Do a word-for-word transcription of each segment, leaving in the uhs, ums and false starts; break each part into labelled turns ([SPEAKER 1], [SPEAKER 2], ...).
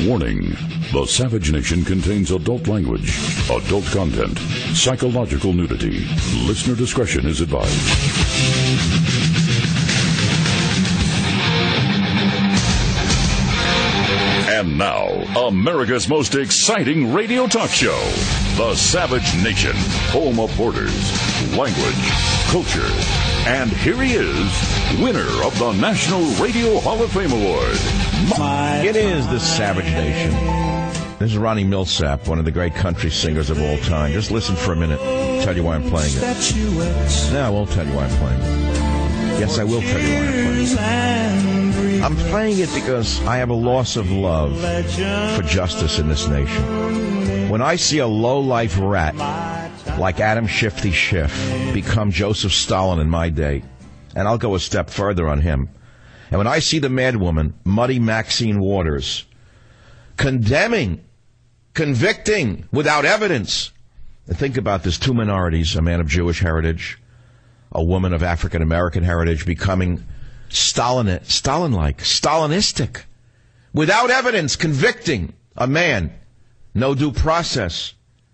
[SPEAKER 1] Warning: the Savage Nation contains adult language, adult content, psychological nudity. Listener discretion is advised. And now, America's most exciting radio talk show, The Savage Nation, home of borders, language, culture. And here he is, winner of the National Radio Hall of Fame Award.
[SPEAKER 2] It is The Savage Nation. This is Ronnie Milsap, one of the great country singers of all time. Just listen for a minute. I'll tell you why I'm playing it. No, I won't tell you why I'm playing it. Yes, I will tell you why I'm playing it. I'm playing it because I have a loss of love for justice in this nation. When I see a low-life rat like Adam Shifty Schiff become Joseph Stalin in my day, and I'll go a step further on him, and when I see the madwoman, Muddy Maxine Waters, condemning, convicting without evidence, and think about this, two minorities, a man of Jewish heritage, a woman of African-American heritage, becoming Stalin, Stalin-like, Stalinistic, without evidence, convicting a man, no due process.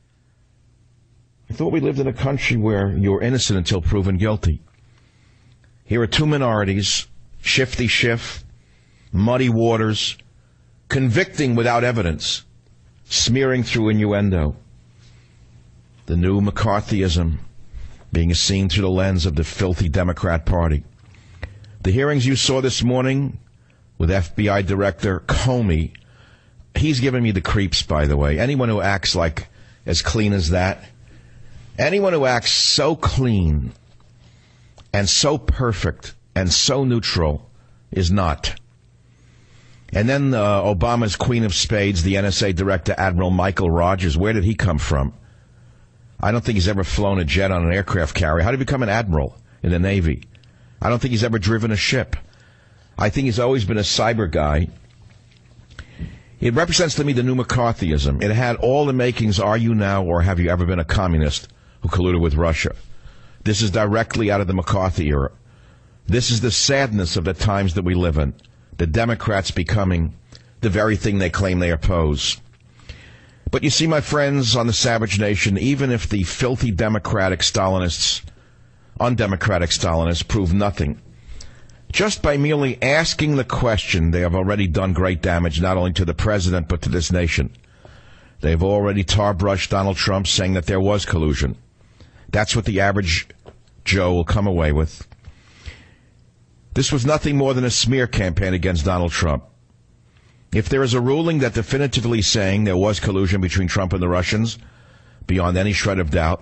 [SPEAKER 2] I thought we lived in a country where you were innocent until proven guilty. Here are two minorities, Shifty Schiff, Muddy Waters, convicting without evidence, smearing through innuendo. The new McCarthyism being seen through the lens of the filthy Democrat Party. The hearings you saw this morning with F B I Director Comey, he's giving me the creeps, by the way. Anyone who acts like as clean as that, anyone who acts so clean and so perfect and so neutral is not. And then uh, Obama's Queen of Spades, the N S A Director Admiral Michael Rogers, where did he come from? I don't think he's ever flown a jet on an aircraft carrier. How did he become an admiral in the Navy? I don't think he's ever driven a ship. I think he's always been a cyber guy. It represents to me the new McCarthyism. It had all the makings, are you now or have you ever been a communist who colluded with Russia? This is directly out of the McCarthy era. This is the sadness of the times that we live in. The Democrats becoming the very thing they claim they oppose. But you see, my friends on the Savage Nation, even if the filthy Democratic Stalinists, undemocratic Stalinists, prove nothing, just by merely asking the question, they have already done great damage not only to the president but to this nation. They've already tar-brushed Donald Trump, saying that there was collusion. That's what the average Joe will come away with. This was nothing more than a smear campaign against Donald Trump. If there is a ruling that definitively saying there was collusion between Trump and the Russians, beyond any shred of doubt,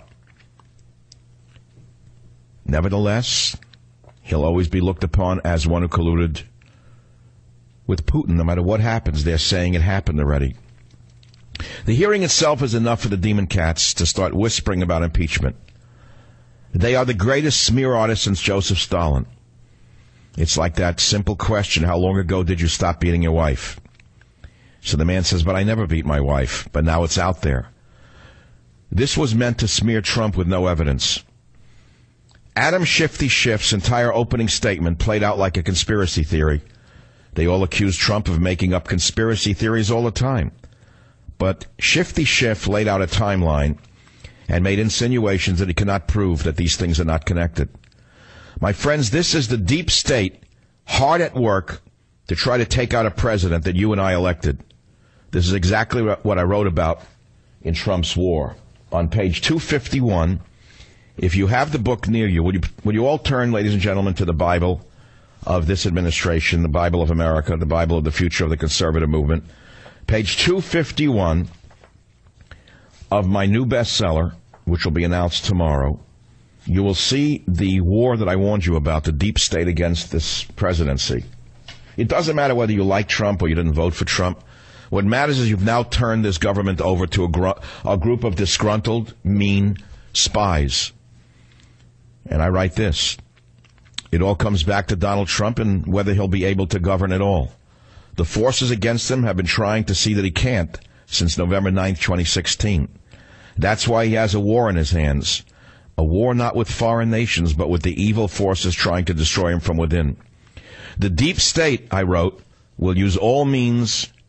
[SPEAKER 2] nevertheless, he'll always be looked upon as one who colluded with Putin. No matter what happens, they're saying it happened already. The hearing itself is enough for the demon cats to start whispering about impeachment. They are the greatest smear artists since Joseph Stalin. It's like that simple question, how long ago did you stop beating your wife? So the man says, but I never beat my wife, but now it's out there. This was meant to smear Trump with no evidence. Adam Shifty Schiff's entire opening statement played out like a conspiracy theory. They all accuse Trump of making up conspiracy theories all the time. But Shifty Schiff laid out a timeline and made insinuations that he cannot prove that these things are not connected. My friends, this is the deep state hard at work to try to take out a president that you and I elected. This is exactly what I wrote about in Trump's War. On page two fifty-one, if you have the book near you, would you, would you all turn, ladies and gentlemen, to the Bible of this administration, the Bible of America, the Bible of the future of the conservative movement. Page two fifty-one of my new bestseller, which will be announced tomorrow. You will see the war that I warned you about, the deep state against this presidency. It doesn't matter whether you like Trump or you didn't vote for Trump. What matters is you've now turned this government over to a, gr- a group of disgruntled, mean spies. And I write this. It all comes back to Donald Trump and whether he'll be able to govern at all. The forces against him have been trying to see that he can't since November ninth, twenty sixteen. That's why he has a war in his hands. A war not with foreign nations, but with the evil forces trying to destroy him from within. The deep state, I wrote, will use all means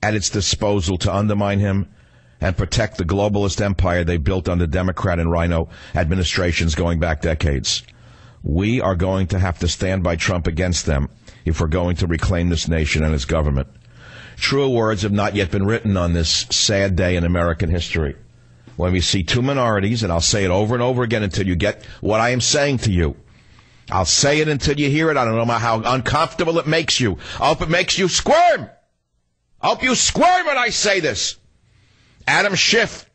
[SPEAKER 2] at its disposal to undermine him and protect the globalist empire they built under Democrat and Rhino administrations going back decades. We are going to have to stand by Trump against them if we're going to reclaim this nation and its government. Truer words have not yet been written on this sad day in American history, when we see two minorities, and I'll say it over and over again until you get what I am saying to you. I'll say it until you hear it. I don't know how uncomfortable it makes you. I hope it makes you squirm. I hope you squirm when I say this. Adam Schiff,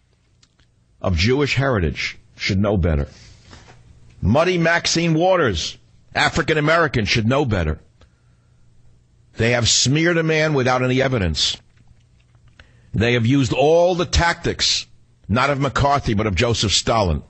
[SPEAKER 2] of Jewish heritage, should know better. Muddy Maxine Waters, African American, should know better. They have smeared a man without any evidence. They have used all the tactics, not of McCarthy, but of Joseph Stalin.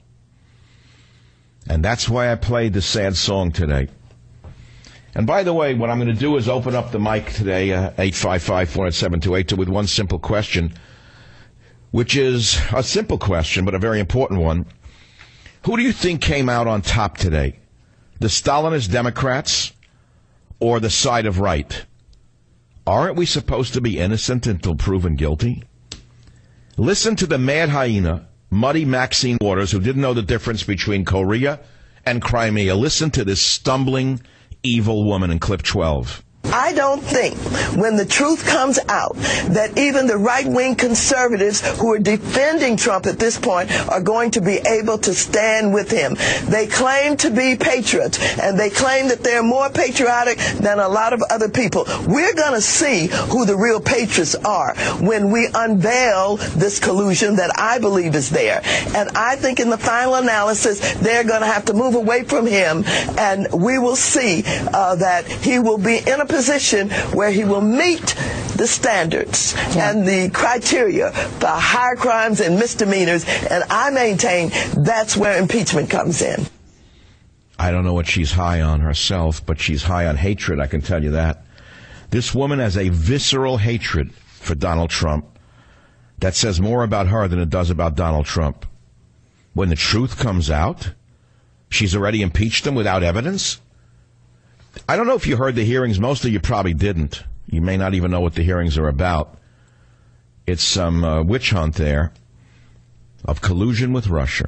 [SPEAKER 2] And that's why I played the sad song today. And by the way, what I'm going to do is open up the mic today, uh, eight five five, four nine seven, two eight two, with one simple question, which is a simple question, but a very important one. Who do you think came out on top today? The Stalinist Democrats or the side of right? Aren't we supposed to be innocent until proven guilty? Listen to the mad hyena, Muddy Maxine Waters, who didn't know the difference between Korea and Crimea. Listen to this stumbling, evil woman in clip twelve.
[SPEAKER 3] I don't think when the truth comes out that even the right-wing conservatives who are defending Trump at this point are going to be able to stand with him. They claim to be patriots, and they claim that they're more patriotic than a lot of other people. We're going to see who the real patriots are when we unveil this collusion that I believe is there. And I think in the final analysis, they're going to have to move away from him, and we will see uh, that he will be in a position where he will meet the standards yeah. and the criteria for higher crimes and misdemeanors, and I maintain that's where impeachment comes in.
[SPEAKER 2] I don't know what she's high on herself, but she's high on hatred, I can tell you that. This woman has a visceral hatred for Donald Trump that says more about her than it does about Donald Trump. When the truth comes out, she's already impeached him without evidence? I don't know if you heard the hearings. Most of you probably didn't. You may not even know what the hearings are about. It's some uh, witch hunt there of collusion with Russia.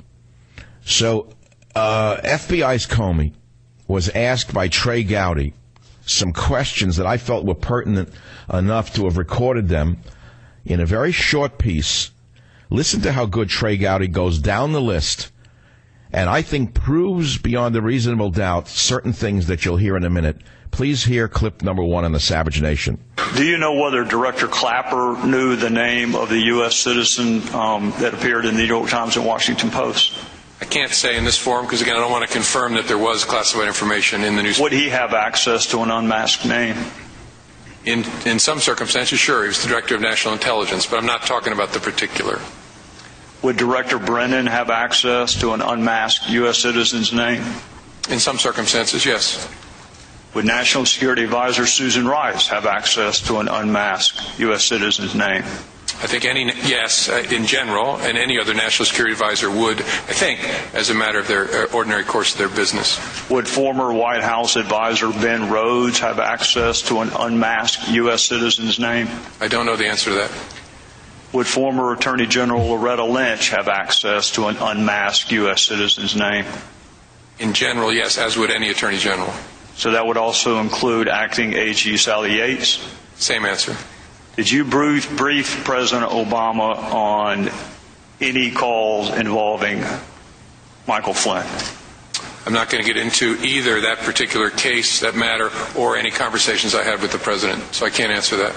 [SPEAKER 2] So uh, F B I's Comey was asked by Trey Gowdy some questions that I felt were pertinent enough to have recorded them in a very short piece. Listen to how good Trey Gowdy goes down the list, and I think proves beyond a reasonable doubt certain things that you'll hear in a minute. Please hear clip number one on the Savage Nation.
[SPEAKER 4] Do you know whether Director Clapper knew the name of the U S citizen um, that appeared in the New York Times and Washington Post?
[SPEAKER 5] I can't say in this forum because, again, I don't want to confirm that there was classified information in the news.
[SPEAKER 4] Would he have access to an unmasked name?
[SPEAKER 5] In, in some circumstances, sure. He was the Director of National Intelligence, but I'm not talking about the particular.
[SPEAKER 4] Would Director Brennan have access to an unmasked U S citizen's name?
[SPEAKER 5] In some circumstances, yes.
[SPEAKER 4] Would National Security Advisor Susan Rice have access to an unmasked U S citizen's name?
[SPEAKER 5] I think any, yes, uh, in general, and any other National Security Advisor would, I think, as a matter of their uh, ordinary course of their business.
[SPEAKER 4] Would former White House Advisor Ben Rhodes have access to an unmasked U S citizen's name?
[SPEAKER 5] I don't know the answer to that.
[SPEAKER 4] Would former Attorney General Loretta Lynch have access to an unmasked U S citizen's name?
[SPEAKER 5] In general, yes, as would any Attorney General.
[SPEAKER 4] So that would also include Acting A G Sally Yates?
[SPEAKER 5] Same answer.
[SPEAKER 4] Did you brief, brief President Obama on any calls involving Michael Flynn?
[SPEAKER 5] I'm not going to get into either that particular case, that matter, or any conversations I had with the President, so I can't answer that.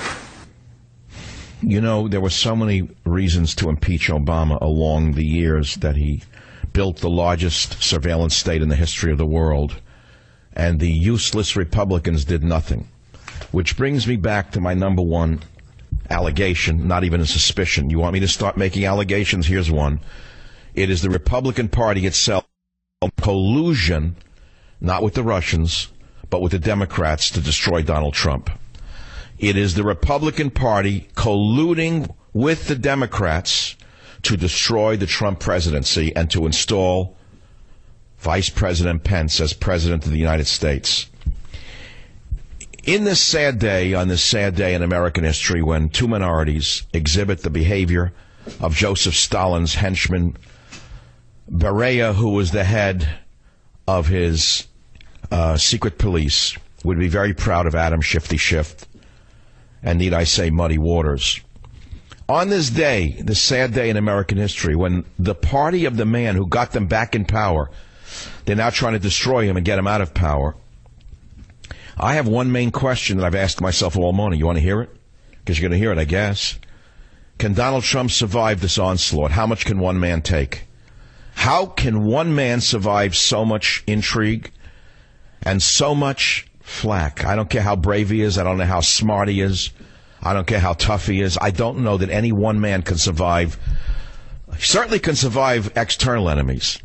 [SPEAKER 2] You know, there were so many reasons to impeach Obama along the years that he built the largest surveillance state in the history of the world, and the useless Republicans did nothing. Which brings me back to my number one allegation, not even a suspicion. You want me to start making allegations? Here's one. It is the Republican Party itself, collusion, not with the Russians, but with the Democrats to destroy Donald Trump. It is the Republican Party colluding with the Democrats to destroy the Trump presidency and to install Vice President Pence as President of the United States. In this sad day, on this sad day in American history, when two minorities exhibit the behavior of Joseph Stalin's henchman, Beria, who was the head of his uh, secret police, would be very proud of Adam Shifty Schiff, and need I say Muddy Waters. On this day, this sad day in American history, when the party of the man who got them back in power, they're now trying to destroy him and get him out of power, I have one main question that I've asked myself all morning. You want to hear it? Because you're going to hear it, I guess. Can Donald Trump survive this onslaught? How much can one man take? How can one man survive so much intrigue and so much flack? I don't care how brave he is. I don't know how smart he is. I don't care how tough he is. I don't know that any one man can survive. He certainly can survive external enemies.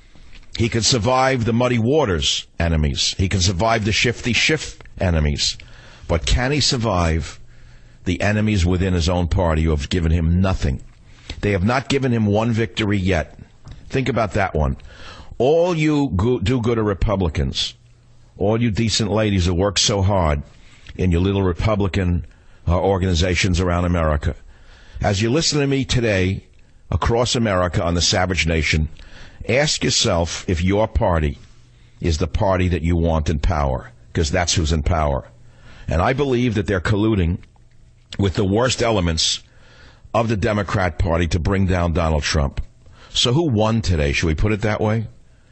[SPEAKER 2] He can survive the Muddy Waters enemies. He can survive the Shifty Schiff enemies. But can he survive the enemies within his own party who have given him nothing? They have not given him one victory yet. Think about that one. All you go- do-gooder Republicans, all you decent ladies who work so hard in your little Republican uh, organizations around America, as you listen to me today across America on the Savage Nation, ask yourself if your party is the party that you want in power, because that's who's in power. And I believe that they're colluding with the worst elements of the Democrat Party to bring down Donald Trump. So who won today? Should we put it that way?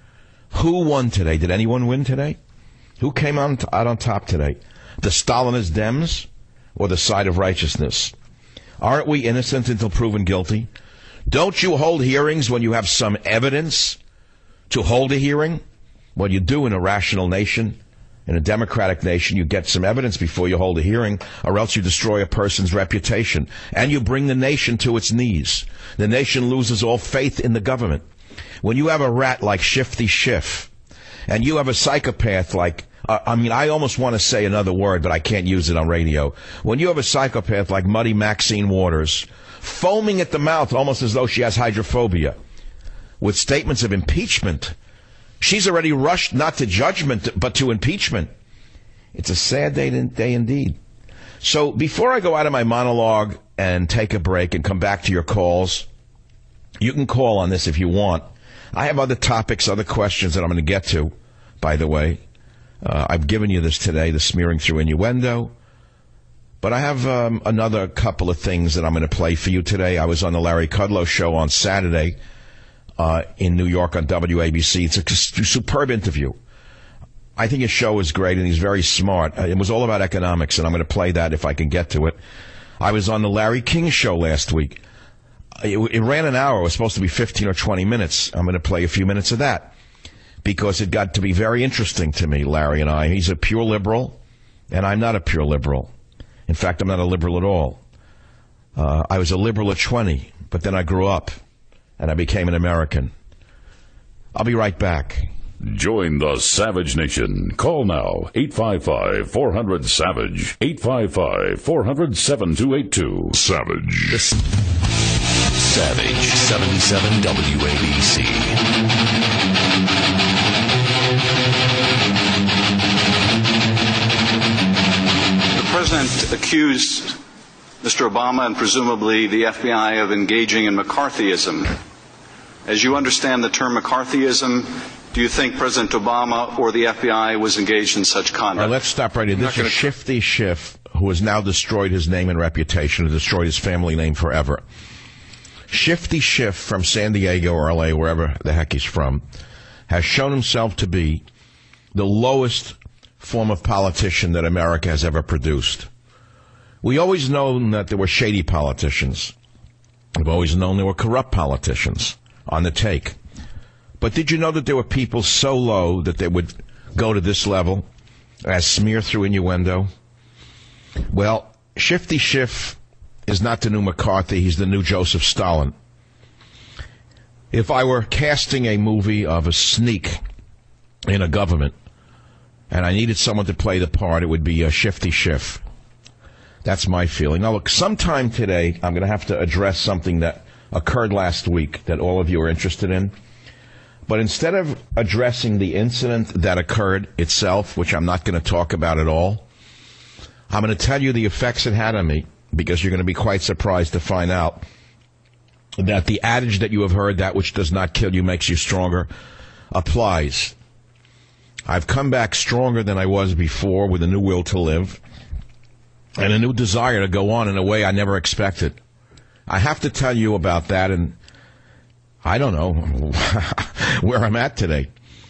[SPEAKER 2] Who won today? Did anyone win today? Who came on t- out on top today? The Stalinist Dems or the side of righteousness? Aren't we innocent until proven guilty? Don't you hold hearings when you have some evidence to hold a hearing? Well, you do in a rational nation. In a democratic nation, you get some evidence before you hold a hearing, or else you destroy a person's reputation. And you bring the nation to its knees. The nation loses all faith in the government. When you have a rat like Shifty Schiff, and you have a psychopath like, uh, I mean, I almost want to say another word, but I can't use it on radio. When you have a psychopath like Muddy Maxine Waters, foaming at the mouth almost as though she has hydrophobia, with statements of impeachment, she's already rushed not to judgment, but to impeachment. It's a sad day, day indeed. So before I go out of my monologue and take a break and come back to your calls, you can call on this if you want. I have other topics, other questions that I'm going to get to, by the way. Uh, I've given you this today, the smearing through innuendo. But I have um, another couple of things that I'm going to play for you today. I was on the Larry Kudlow show on Saturday uh, in New York on W A B C. It's a superb interview. I think his show is great, and he's very smart. Uh, it was all about economics, and I'm going to play that if I can get to it. I was on the Larry King show last week. It, it ran an hour. It was supposed to be fifteen or twenty minutes. I'm going to play a few minutes of that because it got to be very interesting to me, Larry and I. He's a pure liberal, and I'm not a pure liberal. In fact, I'm not a liberal at all. Uh, I was a liberal at twenty, but then I grew up, and I became an American. I'll be right back.
[SPEAKER 1] Join the Savage Nation. Call now, eight five five, four hundred, SAVAGE, eight five five, four hundred, seven two eight two. Savage.
[SPEAKER 6] This Savage, seventy-seven W A B C.
[SPEAKER 7] The President accused Mister Obama and presumably the F B I of engaging in McCarthyism. As you understand the term McCarthyism, do you think President Obama or the F B I was engaged in such conduct?
[SPEAKER 2] All right, let's stop right here. This is Shifty Schiff, who has now destroyed his name and reputation and destroyed his family name forever. Shifty Schiff from San Diego or L A, wherever the heck he's from, has shown himself to be the lowest form of politician that America has ever produced. We always known that there were shady politicians. We've always known there were corrupt politicians on the take. But did you know that there were people so low that they would go to this level as smear through innuendo? Well, Shifty Schiff is not the new McCarthy. He's the new Joseph Stalin. If I were casting a movie of a sneak in a government and I needed someone to play the part, it would be a Shifty Schiff. That's my feeling. Now, look, sometime today I'm going to have to address something that occurred last week that all of you are interested in. But instead of addressing the incident that occurred itself, which I'm not going to talk about at all, I'm going to tell you the effects it had on me, because you're going to be quite surprised to find out that the adage that you have heard, that which does not kill you makes you stronger, applies. I've come back stronger than I was before, with a new will to live and a new desire to go on in a way I never expected. I have to tell you about that, and I don't know where I'm at today.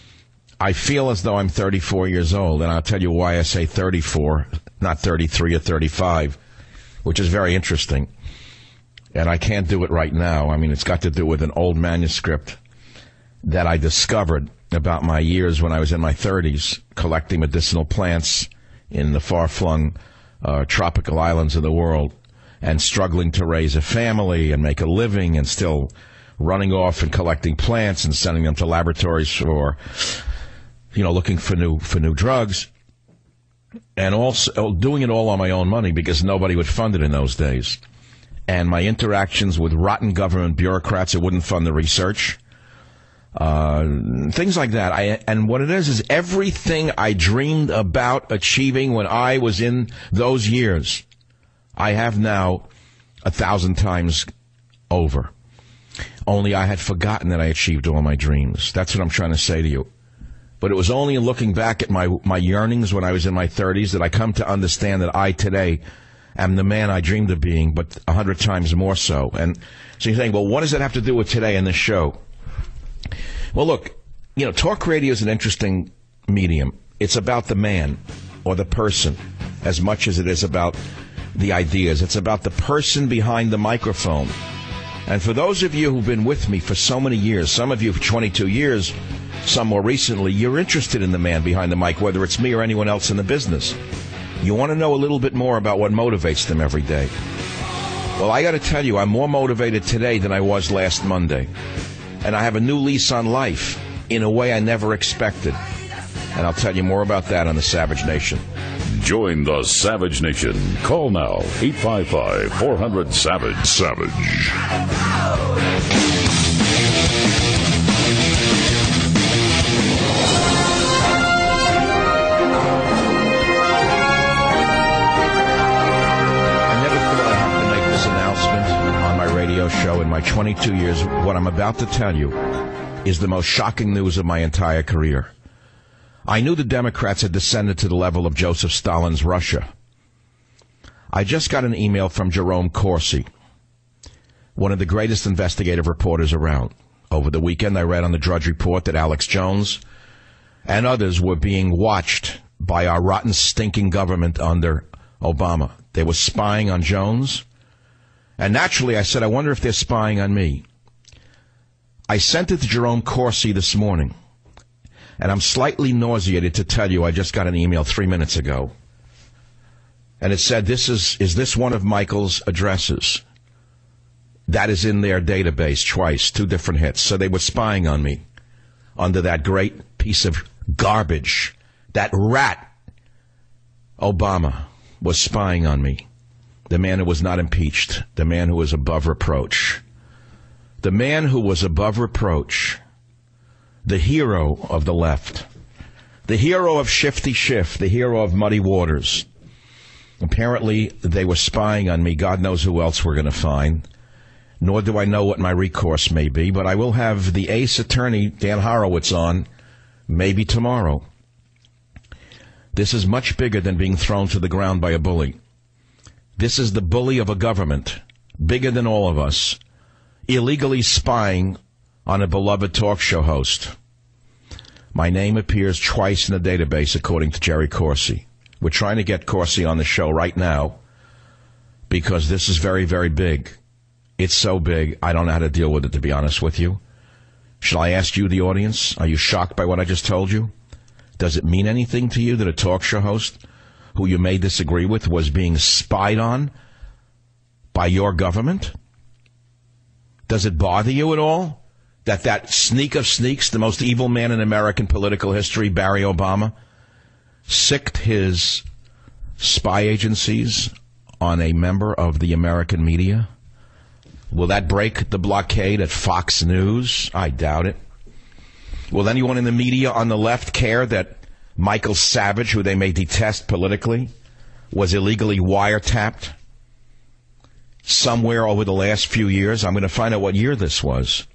[SPEAKER 2] I feel as though I'm thirty-four years old, and I'll tell you why I say thirty-four, not thirty-three or thirty-five, which is very interesting. And I can't do it right now. I mean, it's got to do with an old manuscript that I discovered about my years when I was in my thirties, collecting medicinal plants in the far-flung uh, tropical islands of the world, and struggling to raise a family and make a living, and still running off and collecting plants and sending them to laboratories for, you know, looking for new for new drugs, and also doing it all on my own money because nobody would fund it in those days. And my interactions with rotten government bureaucrats who wouldn't fund the research, uh, things like that. I, and what it is is everything I dreamed about achieving when I was in those years, I have now a thousand times over. Only I had forgotten that I achieved all my dreams. That's what I'm trying to say to you. But it was only in looking back at my, my yearnings when I was in my thirties that I come to understand that I today am the man I dreamed of being, but a hundred times more so. And so you're saying, well, what does that have to do with today in this show? Well, look, you know, talk radio is an interesting medium. It's about the man or the person as much as it is about the ideas. It's about the person behind the microphone. And for those of you who've been with me for so many years, some of you for twenty-two years, some more recently, you're interested in the man behind the mic, whether it's me or anyone else in the business. You want to know a little bit more about what motivates them every day. Well, I got to tell you, I'm more motivated today than I was last Monday. And I have a new lease on life in a way I never expected. And I'll tell you more about that on the Savage Nation.
[SPEAKER 1] Join the Savage Nation. Call now, eight five five, four hundred, SAVAGE. Savage.
[SPEAKER 2] Show in my twenty-two years. What I'm about to tell you is the most shocking news of my entire career. I knew the Democrats had descended to the level of Joseph Stalin's Russia. I just got an email from Jerome Corsi, one of the greatest investigative reporters around. Over the weekend, I read on the Drudge Report that Alex Jones and others were being watched by our rotten, stinking government under Obama. They were spying on Jones. And naturally, I said, I wonder if they're spying on me. I sent it to Jerome Corsi this morning, and I'm slightly nauseated to tell you I just got an email three minutes ago. And it said, "This is, is this one of Michael's addresses?" That is in their database twice, two different hits. So they were spying on me under that great piece of garbage. That rat, Obama, was spying on me. The man who was not impeached. The man who was above reproach. The man who was above reproach. The hero of the left. The hero of Shifty Schiff. The hero of Muddy Waters. Apparently, they were spying on me. God knows who else we're going to find. Nor do I know what my recourse may be. But I will have the ace attorney, Dan Horowitz, on maybe tomorrow. This is much bigger than being thrown to the ground by a bully. This is the bully of a government, bigger than all of us, illegally spying on a beloved talk show host. My name appears twice in the database, according to Jerry Corsi. We're trying to get Corsi on the show right now because this is very, very big. It's so big, I don't know how to deal with it, to be honest with you. Shall I ask you, the audience, are you shocked by what I just told you? Does it mean anything to you that a talk show host who you may disagree with was being spied on by your government? Does it bother you at all that that sneak of sneaks, the most evil man in American political history, Barry Obama, sicked his spy agencies on a member of the American media? Will that break the blockade at Fox News? I doubt it. Will anyone in the media on the left care that Michael Savage, who they may detest politically, was illegally wiretapped somewhere over the last few years. I'm going to find out what year this was.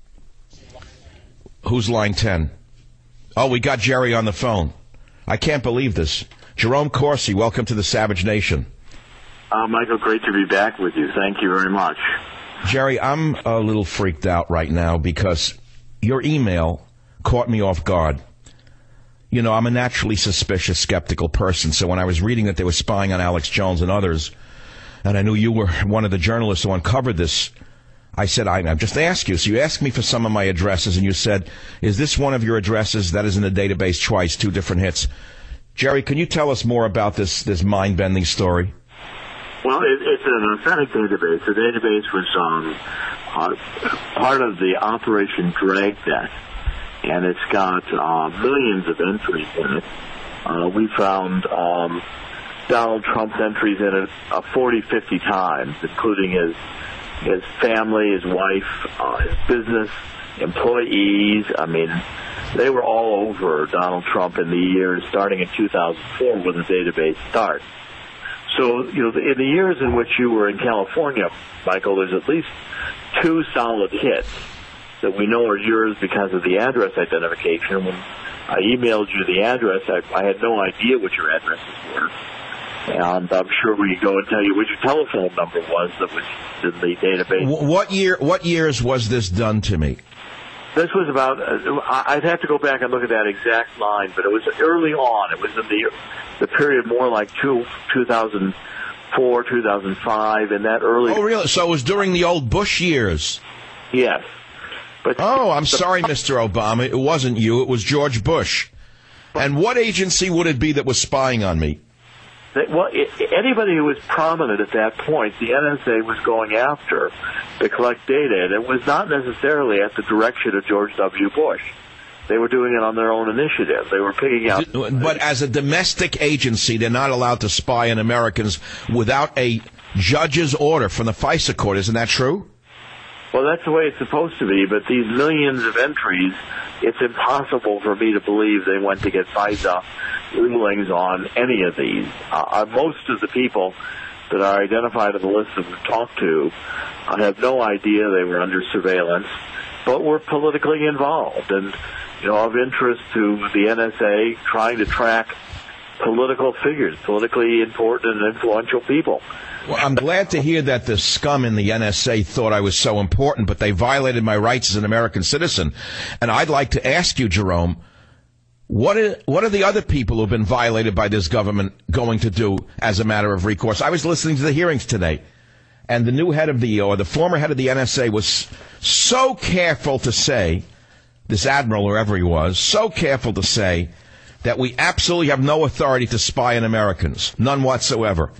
[SPEAKER 2] Who's line ten? Oh, we got Jerry on the phone. I can't believe this. Jerome Corsi, welcome to the Savage Nation.
[SPEAKER 8] Uh, Michael, great to be back with you. Thank you very much.
[SPEAKER 2] Jerry, I'm a little freaked out right now because your email caught me off guard. You know, I'm a naturally suspicious, skeptical person, so when I was reading that they were spying on Alex Jones and others, and I knew you were one of the journalists who uncovered this, I said, I, I just asked you. So you asked me for some of my addresses, and you said, is this one of your addresses that is in the database twice, two different hits? Jerry, can you tell us more about this, this mind-bending story?
[SPEAKER 8] Well, it, it's an authentic database. The database was um, uh, part of the Operation Dragnet, and it's got uh, millions of entries in it. Uh, we found um, Donald Trump's entries in it uh, forty, fifty times, including his his family, his wife, uh, his business, employees. I mean, they were all over Donald Trump in the years starting in two thousand four when the database starts. So, you know, in the years in which you were in California, Michael, there's at least two solid hits that we know are yours because of the address identification. When I emailed you the address, I, I had no idea what your addresses were. And I'm sure we could go and tell you what your telephone number was that was in the database.
[SPEAKER 2] What year? What years was this done to me?
[SPEAKER 8] This was about, uh, I'd have to go back and look at that exact line, but it was early on. It was in the the period more like two, two thousand four, two thousand five, and that early...
[SPEAKER 2] Oh, really? So it was during the old Bush years?
[SPEAKER 8] Yes. But
[SPEAKER 2] oh, I'm sorry, Mister Obama. It wasn't you. It was George Bush. And what agency would it be that was spying on me?
[SPEAKER 8] They, well, it, anybody who was prominent at that point, the N S A was going after to collect data, and it was not necessarily at the direction of George W. Bush. They were doing it on their own initiative. They were picking out...
[SPEAKER 2] But as a domestic agency, they're not allowed to spy on Americans without a judge's order from the FISA court. Isn't that true?
[SPEAKER 8] Well, that's the way it's supposed to be, but these millions of entries, it's impossible for me to believe they went to get FISA rulings on any of these. Uh, most of the people that are identified on the list that we've talked to uh, have no idea they were under surveillance, but were politically involved and, you know, of interest to the N S A, trying to track political figures, politically important and influential people.
[SPEAKER 2] Well, I'm glad to hear that the scum in the N S A thought I was so important, but they violated my rights as an American citizen. And I'd like to ask you, Jerome, what are, what are the other people who have been violated by this government going to do as a matter of recourse? I was listening to the hearings today, and the new head of the, or the former head of the N S A was so careful to say, this admiral, whoever he was, so careful to say that we absolutely have no authority to spy on Americans, none whatsoever.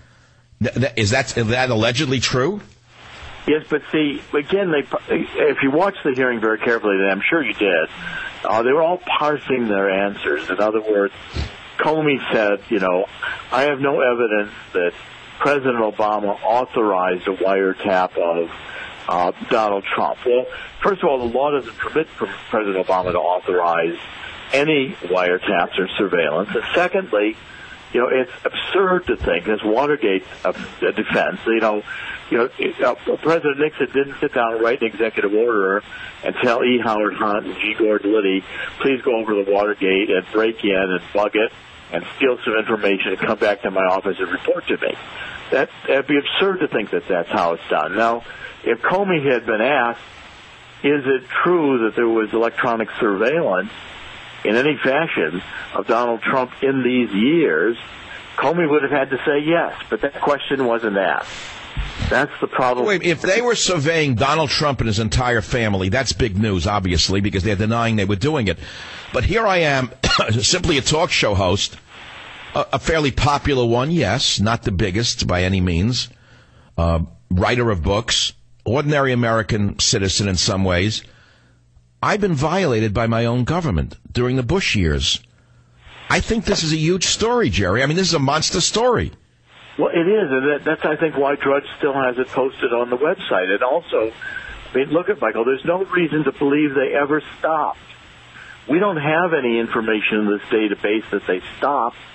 [SPEAKER 2] Is that, is that allegedly true?
[SPEAKER 8] Yes, but see, again, they, if you watch the hearing very carefully, and I'm sure you did, uh, they were all parsing their answers. In other words, Comey said, you know, I have no evidence that President Obama authorized a wiretap of uh, Donald Trump. Well, first of all, the law doesn't permit President Obama to authorize any wiretaps or surveillance. And secondly, you know, it's absurd to think, as Watergate uh, defense, you know, you know, uh, President Nixon didn't sit down and write an executive order and tell E. Howard Hunt and G. Gordon Liddy, please go over to Watergate and break in and bug it and steal some information and come back to my office and report to me. That, that'd be absurd to think that that's how it's done. Now, if Comey had been asked, is it true that there was electronic surveillance in any fashion of Donald Trump in these years, Comey would have had to say yes, but that question wasn't asked. That's the problem.
[SPEAKER 2] Wait, if they were surveying Donald Trump and his entire family, that's big news, obviously, because they're denying they were doing it. But here I am, simply a talk show host, a, a fairly popular one, yes, not the biggest by any means, uh, writer of books, ordinary American citizen in some ways. I've been violated by my own government during the Bush years. I think this is a huge story, Jerry. I mean, this is a monster story.
[SPEAKER 8] Well, it is, and that, that's, I think, why Drudge still has it posted on the website. And also, I mean, look at Michael, there's no reason to believe they ever stopped. We don't have any information in this database that they stopped.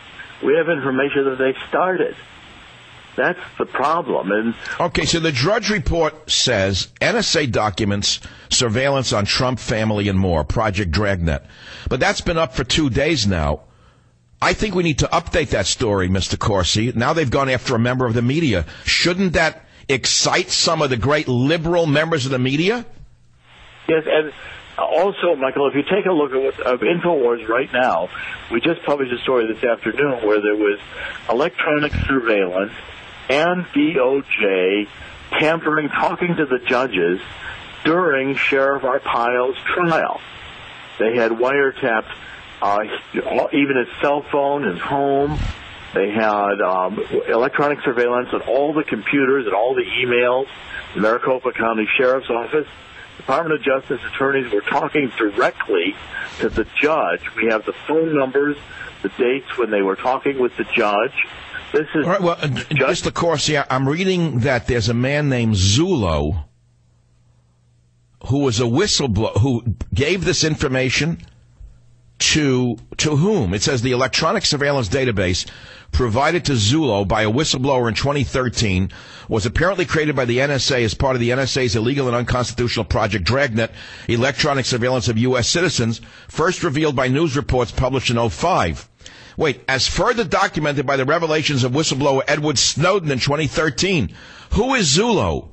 [SPEAKER 8] We have information that they started. That's the problem. And
[SPEAKER 2] okay, so the Drudge Report says N S A documents, surveillance on Trump family and more, Project Dragnet. But that's been up for two days now. I think we need to update that story, Mister Corsi. Now they've gone after a member of the media. Shouldn't that excite some of the great liberal members of the media?
[SPEAKER 8] Yes, and also, Michael, if you take a look at what, of InfoWars right now, we just published a story this afternoon where there was electronic surveillance and D O J tampering, talking to the judges during Sheriff Arpaio's trial. They had wiretapped uh, even his cell phone, his home. They had um, electronic surveillance on all the computers and all the emails. The Maricopa County Sheriff's Office, Department of Justice attorneys were talking directly to the judge. We have the phone numbers, the dates when they were talking with the judge. This is
[SPEAKER 2] all right, well, Mister Corsi, I'm reading that there's a man named Zullo who was a whistleblower who gave this information to to whom? It says the electronic surveillance database provided to Zullo by a whistleblower in twenty thirteen was apparently created by the N S A as part of the N S A's illegal and unconstitutional Project Dragnet, electronic surveillance of U S citizens, first revealed by news reports published in oh five. Wait, as further documented by the revelations of whistleblower Edward Snowden in twenty thirteen. Who is Zullo?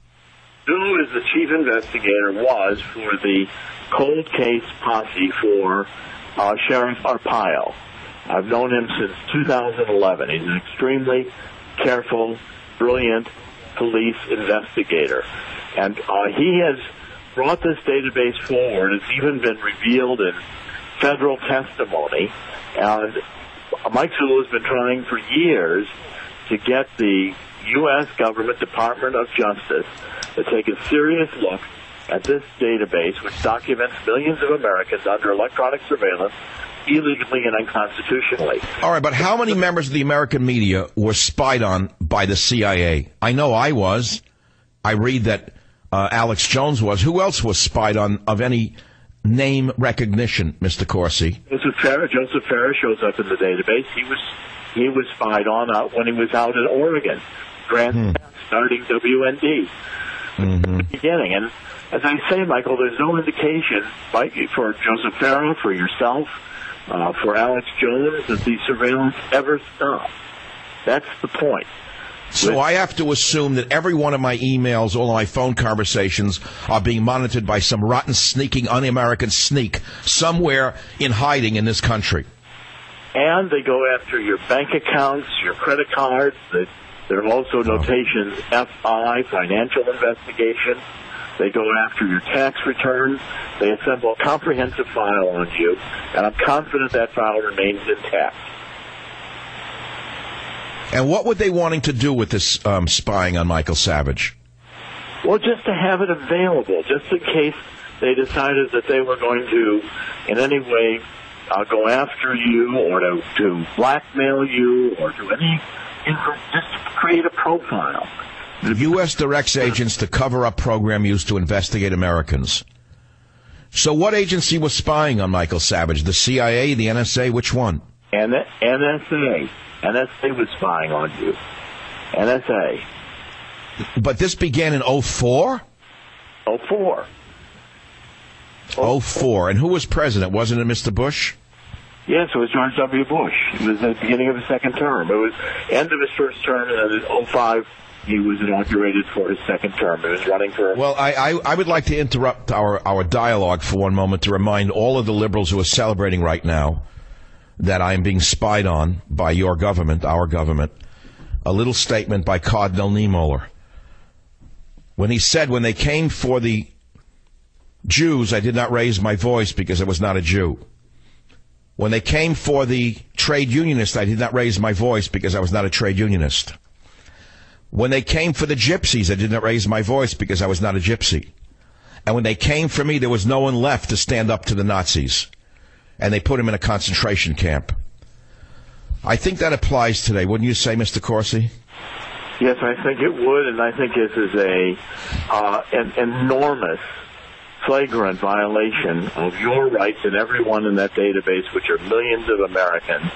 [SPEAKER 8] Zullo is the chief investigator, was for the cold case posse for uh, Sheriff Arpaio. I've known him since two thousand eleven. He's an extremely careful, brilliant police investigator. And uh, he has brought this database forward. It's even been revealed in federal testimony. And Mike Zullo has been trying for years to get the U S government, Department of Justice, to take a serious look at this database, which documents millions of Americans under electronic surveillance illegally and unconstitutionally.
[SPEAKER 2] All right, but how many members of the American media were spied on by the C I A? I know I was. I read that uh, Alex Jones was. Who else was spied on of any name recognition, Mister Corsi?
[SPEAKER 8] Joseph Farah. Joseph Farah shows up in the database. He was he was spied on out when he was out in Oregon, Grant hmm. starting W N D.
[SPEAKER 2] Mm-hmm.
[SPEAKER 8] Beginning, and as I say, Michael, there's no indication by, for Joseph Farah, for yourself, uh, for Alex Jones, that the surveillance ever stopped. That's the point.
[SPEAKER 2] So With, I have to assume that every one of my emails, all my phone conversations are being monitored by some rotten, sneaking, un-American sneak somewhere in hiding in this country.
[SPEAKER 8] And they go after your bank accounts, your credit cards. They, there are also notations F I, financial investigation. They go after your tax returns. They assemble a comprehensive file on you, and I'm confident that file remains intact.
[SPEAKER 2] And what were they wanting to do with this um, spying on Michael Savage?
[SPEAKER 8] Well, just to have it available, just in case they decided that they were going to, in any way, uh, go after you or to, to blackmail you or to any, just to create a profile.
[SPEAKER 2] The U S directs agents to cover up program used to investigate Americans. So what agency was spying on Michael Savage? The C I A, the N S A, which one?
[SPEAKER 8] N S A. N S A was spying on you. N S A.
[SPEAKER 2] But this began in oh four?
[SPEAKER 8] oh four.
[SPEAKER 2] oh four. And who was president? Wasn't it Mister Bush?
[SPEAKER 8] Yes, it was George W. Bush. It was at the beginning of his second term. It was end of his first term, and then in oh five, he was inaugurated for his second term. He was running for...
[SPEAKER 2] Well, I, I, I would like to interrupt our, our dialogue for one moment to remind all of the liberals who are celebrating right now that I am being spied on by your government, our government, a little statement by Cardinal Niemöller. When he said, when they came for the Jews, I did not raise my voice because I was not a Jew. When they came for the trade unionists, I did not raise my voice because I was not a trade unionist. When they came for the gypsies, I did not raise my voice because I was not a gypsy. And when they came for me, there was no one left to stand up to the Nazis. And they put him in a concentration camp. I think that applies today, wouldn't you say, Mister Corsi?
[SPEAKER 8] Yes, I think it would, and I think this is a uh, an enormous, flagrant violation of your rights and everyone in that database, which are millions of Americans,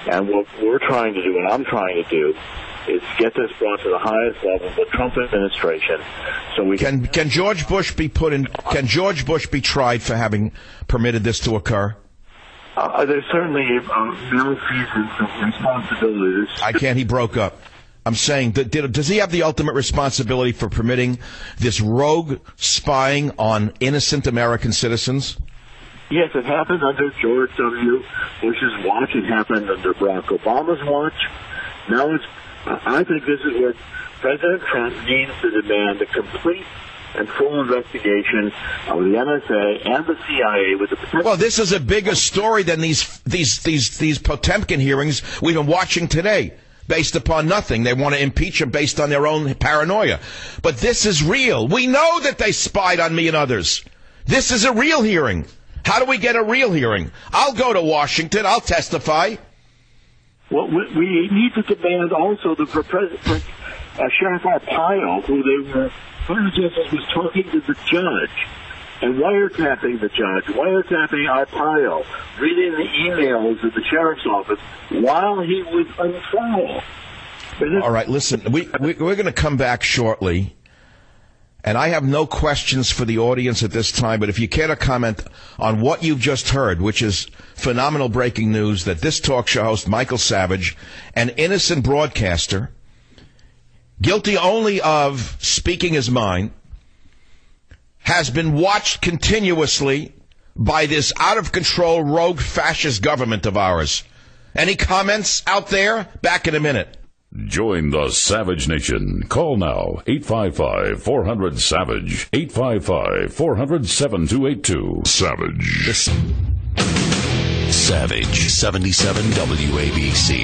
[SPEAKER 8] And what we're trying to do, what I'm trying to do, is get this brought to the highest level of the Trump administration, so we
[SPEAKER 2] can. Can, can George Bush be put in? Can George Bush be tried for having permitted this to occur?
[SPEAKER 8] Uh, there's certainly uh, malfeasance of responsibility.
[SPEAKER 2] I can't. He broke up. I'm saying, that, did, does he have the ultimate responsibility for permitting this rogue spying on innocent American citizens?
[SPEAKER 8] Yes, it happened under George W. Bush's watch. It happened under Barack Obama's watch. Now it's. I think this is where President Trump needs to demand a complete and full investigation of the N S A and the C I A with the potential.
[SPEAKER 2] Well, this is a bigger story than these these these these Potemkin hearings we've been watching today, based upon nothing. They want to impeach him based on their own paranoia. But this is real. We know that they spied on me and others. This is a real hearing. How do we get a real hearing? I'll go to Washington. I'll testify.
[SPEAKER 8] Well, we, we need to demand also the for President uh, Sheriff Arpaio, who they were, Federal Justice was talking to the judge and wiretapping the judge, wiretapping Arpaio, reading the emails of the sheriff's office while he was on trial.
[SPEAKER 2] All right, listen, we, we, we're going to come back shortly, and I have no questions for the audience at this time, but if you care to comment on what you've just heard, which is phenomenal breaking news that this talk show host, Michael Savage, an innocent broadcaster, guilty only of speaking his mind, has been watched continuously by this out-of-control rogue fascist government of ours. Any comments out there? Back in a minute.
[SPEAKER 1] Join the Savage Nation. Call now, eight five five, four hundred, SAVAGE, eight five five, four hundred, seven two eight two. Savage.
[SPEAKER 6] This- Savage, seventy-seven W A B C.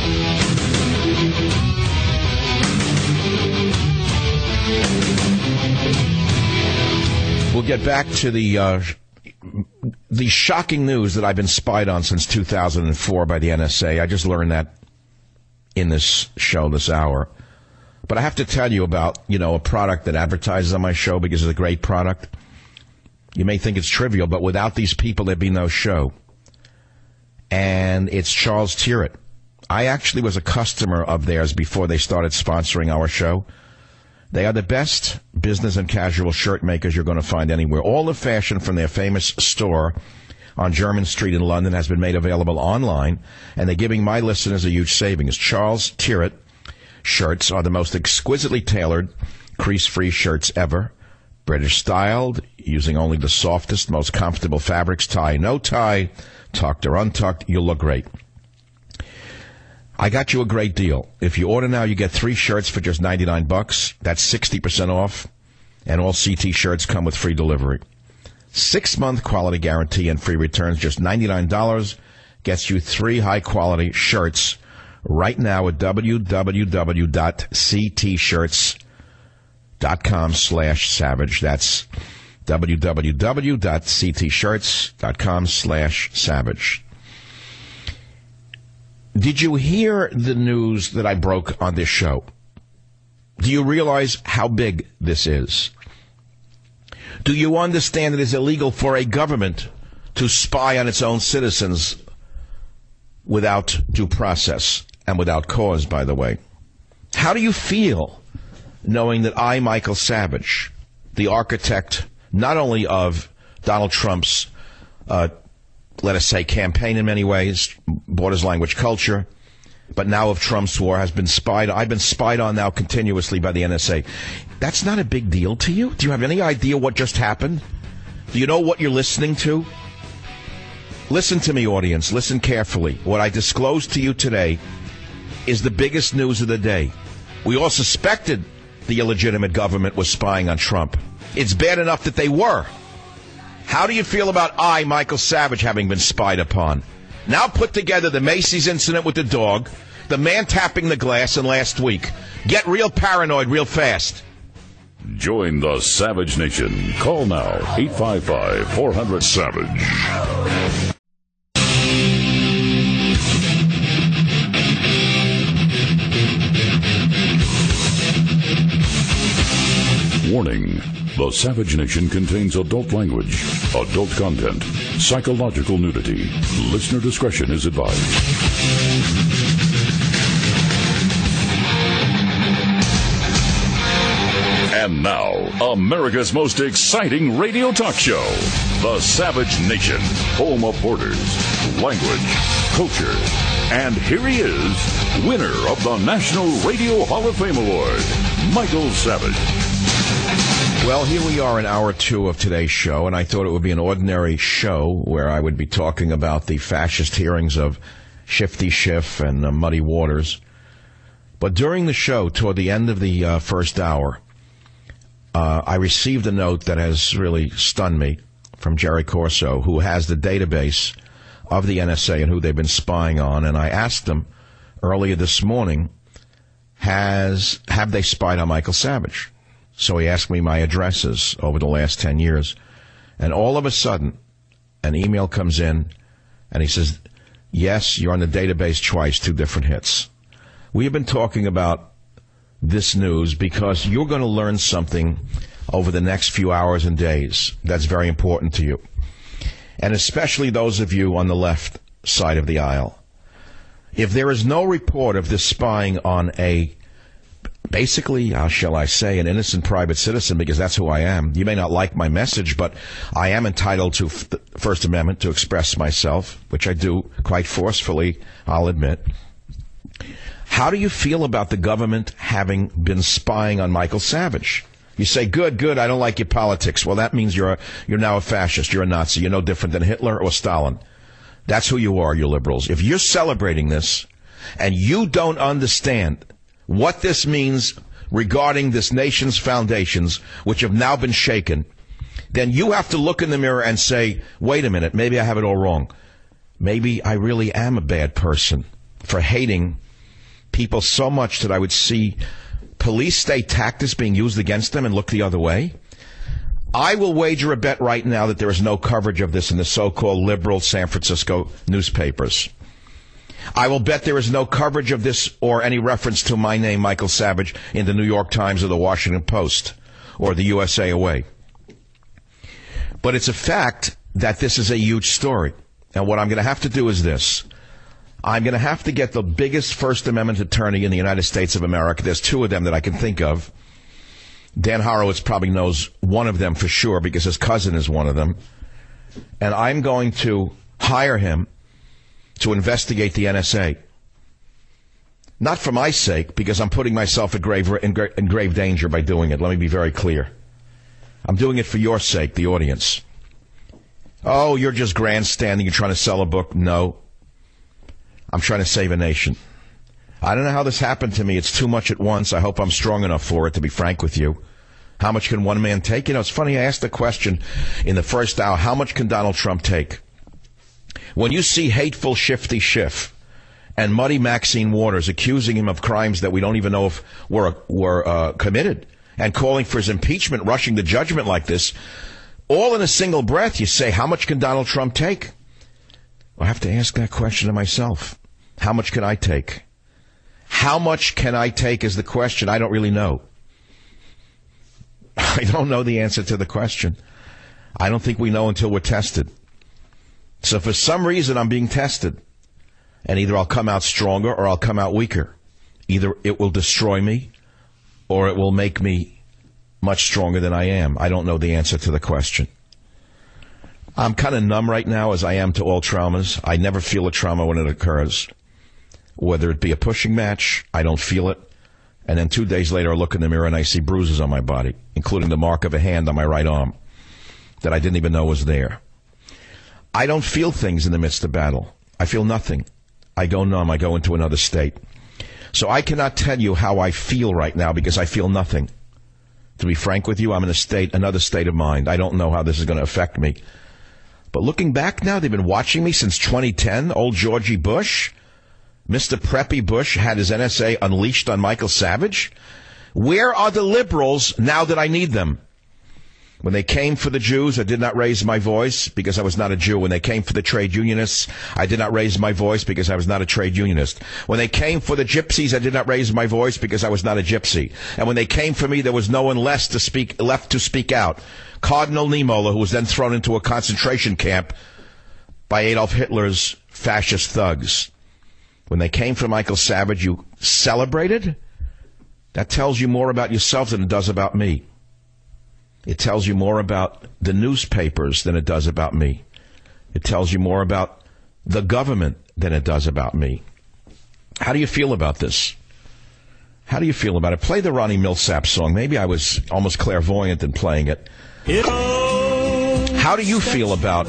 [SPEAKER 2] We'll get back to the uh, the shocking news that I've been spied on since two thousand four by the N S A. I just learned that in this show, this hour. But I have to tell you about, you know, a product that advertises on my show because it's a great product. You may think it's trivial, but without these people, there'd be no show. And it's Charles Tyrwhitt. I actually was a customer of theirs before they started sponsoring our show. They are the best business and casual shirt makers you're going to find anywhere. All the fashion from their famous store on Jermyn Street in London has been made available online, and they're giving my listeners a huge savings. Charles Tyrwhitt shirts are the most exquisitely tailored, crease-free shirts ever. British styled, using only the softest, most comfortable fabrics. Tie, no tie, tucked or untucked, you'll look great. I got you a great deal. If you order now, you get three shirts for just ninety-nine bucks. That's sixty percent off, and all C T shirts come with free delivery. Six-month quality guarantee and free returns, just ninety-nine dollars, gets you three high-quality shirts right now at www.ctshirts.com slash savage. That's www.ctshirts.com slash savage. Did you hear the news that I broke on this show? Do you realize how big this is? Do you understand it is illegal for a government to spy on its own citizens without due process and without cause, by the way? How do you feel knowing that I, Michael Savage, the architect not only of Donald Trump's, uh, let us say, campaign in many ways, borders language culture, but now of Trump's war, has been spied. I've been spied on now continuously by the N S A. That's not a big deal to you? Do you have any idea what just happened? Do you know what you're listening to? Listen to me, audience. Listen carefully. What I disclosed to you today is the biggest news of the day. We all suspected the illegitimate government was spying on Trump. It's bad enough that they were. How do you feel about I, Michael Savage, having been spied upon? Now put together the Macy's incident with the dog, the man tapping the glass, and last week. Get real paranoid real fast.
[SPEAKER 1] Join the Savage Nation. Call now, eight five five, four hundred, SAVAGE. Warning. The Savage Nation contains adult language, adult content, psychological nudity. Listener discretion is advised. And now, America's most exciting radio talk show, The Savage Nation, home of borders, language, culture. And here he is, winner of the National Radio Hall of Fame Award, Michael Savage.
[SPEAKER 2] Well, here we are in hour two of today's show, and I thought it would be an ordinary show where I would be talking about the fascist hearings of Shifty Schiff and uh, Muddy Waters. But during the show, toward the end of the uh, first hour, uh, I received a note that has really stunned me from Jerry Corso, who has the database of the N S A and who they've been spying on. And I asked him earlier this morning, has have they spied on Michael Savage? So he asked me my addresses over the last ten years. And all of a sudden, an email comes in, and he says, yes, you're on the database twice, two different hits. We have been talking about this news because you're going to learn something over the next few hours and days that's very important to you. And especially those of you on the left side of the aisle. If there is no report of this spying on a, basically, how shall I say, an innocent private citizen, because that's who I am. You may not like my message, but I am entitled to the First Amendment to express myself, which I do quite forcefully, I'll admit. How do you feel about the government having been spying on Michael Savage? You say, good, good, I don't like your politics. Well, that means you're a, you're now a fascist. You're a Nazi. You're no different than Hitler or Stalin. That's who you are, you liberals. If you're celebrating this and you don't understand what this means regarding this nation's foundations, which have now been shaken, then you have to look in the mirror and say, wait a minute, maybe I have it all wrong. Maybe I really am a bad person for hating people so much that I would see police state tactics being used against them and look the other way. I will wager a bet right now that there is no coverage of this in the so-called liberal San Francisco newspapers. I will bet there is no coverage of this or any reference to my name, Michael Savage, in the New York Times or the Washington Post or the U S A Away. But it's a fact that this is a huge story. And what I'm going to have to do is this. I'm going to have to get the biggest First Amendment attorney in the United States of America. There's two of them that I can think of. Dan Horowitz probably knows one of them for sure because his cousin is one of them. And I'm going to hire him to investigate the N S A. Not for my sake, because I'm putting myself at grave, in, gra- in grave danger by doing it. Let me be very clear. I'm doing it for your sake, the audience. Oh, you're just grandstanding. You're trying to sell a book. No. I'm trying to save a nation. I don't know how this happened to me. It's too much at once. I hope I'm strong enough for it, to be frank with you. How much can one man take? You know, it's funny. I asked the question in the first hour, how much can Donald Trump take? When you see hateful Shifty Schiff and Muddy Maxine Waters accusing him of crimes that we don't even know if were, were uh, committed and calling for his impeachment, rushing to judgment like this, all in a single breath, you say, how much can Donald Trump take? I have to ask that question to myself. How much can I take? How much can I take is the question. I don't really know. I don't know the answer to the question. I don't think we know until we're tested. So for some reason I'm being tested. And either I'll come out stronger or I'll come out weaker. Either it will destroy me or it will make me much stronger than I am. I don't know the answer to the question. I'm kind of numb right now as I am to all traumas. I never feel a trauma when it occurs. Whether it be a pushing match, I don't feel it. And then two days later I look in the mirror and I see bruises on my body, including the mark of a hand on my right arm that I didn't even know was there. I don't feel things in the midst of battle. I feel nothing. I go numb. I go into another state. So I cannot tell you how I feel right now because I feel nothing. To be frank with you, I'm in a state, another state of mind. I don't know how this is going to affect me. But looking back now, they've been watching me since twenty ten. Old Georgie Bush, Mister Preppy Bush had his N S A unleashed on Michael Savage. Where are the liberals now that I need them? When they came for the Jews, I did not raise my voice because I was not a Jew. When they came for the trade unionists, I did not raise my voice because I was not a trade unionist. When they came for the gypsies, I did not raise my voice because I was not a gypsy. And when they came for me, there was no one less to speak, left to speak out. Cardinal Niemöller, who was then thrown into a concentration camp by Adolf Hitler's fascist thugs. When they came for Michael Savage, you celebrated? That tells you more about yourself than it does about me. It tells you more about the newspapers than it does about me. It tells you more about the government than it does about me. How do you feel about this? How do you feel about it? Play the Ronnie Milsap song. Maybe I was almost clairvoyant in playing it. How do you feel about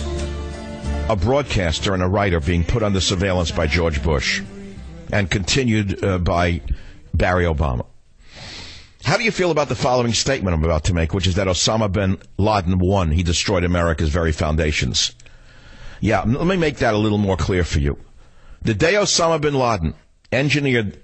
[SPEAKER 2] a broadcaster and a writer being put under surveillance by George Bush and continued uh, by Barry Obama? How do you feel about the following statement I'm about to make, which is that Osama bin Laden won. He destroyed America's very foundations. Yeah, let me make that a little more clear for you. The day Osama bin Laden engineered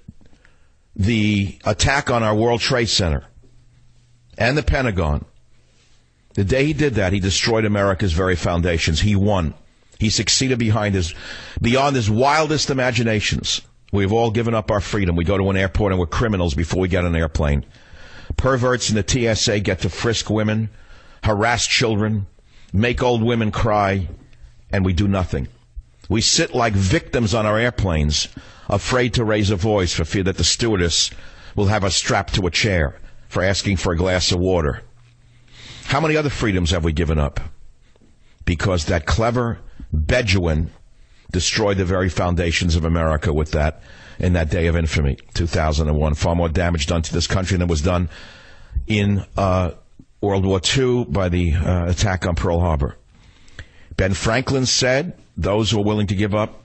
[SPEAKER 2] the attack on our World Trade Center and the Pentagon, the day he did that, he destroyed America's very foundations. He won. He succeeded behind his, beyond his wildest imaginations. We've all given up our freedom. We go to an airport and we're criminals before we get on an airplane. Perverts in the T S A get to frisk women, harass children, make old women cry, and we do nothing. We sit like victims on our airplanes, afraid to raise a voice for fear that the stewardess will have us strapped to a chair for asking for a glass of water. How many other freedoms have we given up? Because that clever Bedouin destroyed the very foundations of America with that in that day of infamy, two thousand one. Far more damage done to this country than was done in uh, World War Two by the uh, attack on Pearl Harbor. Ben Franklin said those who are willing to give up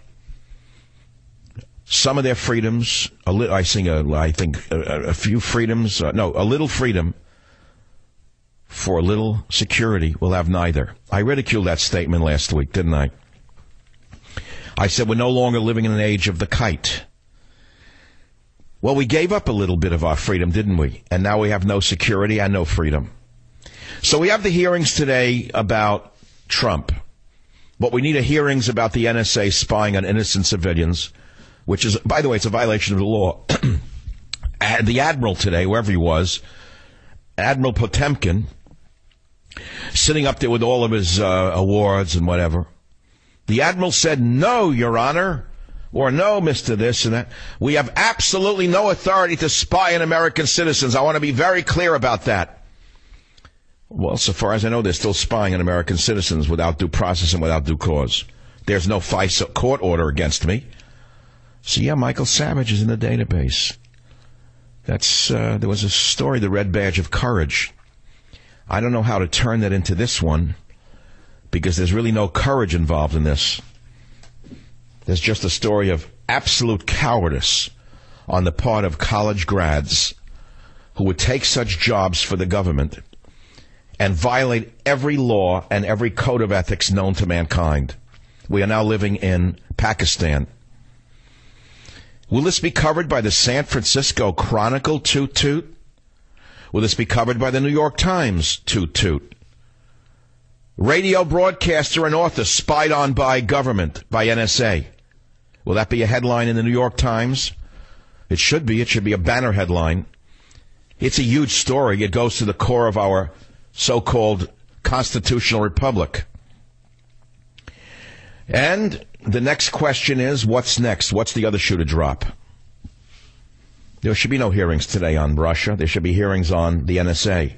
[SPEAKER 2] some of their freedoms, a li- I, sing a, I think a, a few freedoms, uh, no, a little freedom for a little security will have neither. I ridiculed that statement last week, didn't I? I said we're no longer living in an age of the kite. Well, we gave up a little bit of our freedom, didn't we? And now we have no security and no freedom. So we have the hearings today about Trump. But we need a hearings about the N S A spying on innocent civilians, which is, by the way, it's a violation of the law. The Admiral today, wherever he was, Admiral Potemkin, sitting up there with all of his uh, awards and whatever, the Admiral said, "No, Your Honor," or "No, Mister This and that. We have absolutely no authority to spy on American citizens. I want to be very clear about that." Well, so far as I know, they're still spying on American citizens without due process and without due cause. There's no FISA court order against me. So, yeah, Michael Savage is in the database. That's uh, there was a story, The Red Badge of Courage. I don't know how to turn that into this one, because there's really no courage involved in this. There's just a story of absolute cowardice on the part of college grads who would take such jobs for the government and violate every law and every code of ethics known to mankind. We are now living in Pakistan. Will this be covered by the San Francisco Chronicle, toot toot? Will this be covered by the New York Times, toot toot? Radio broadcaster and author spied on by government, by N S A. Will that be a headline in the New York Times? It should be. It should be a banner headline. It's a huge story. It goes to the core of our so-called constitutional republic. And the next question is, what's next? What's the other shoe to drop? There should be no hearings today on Russia. There should be hearings on the N S A.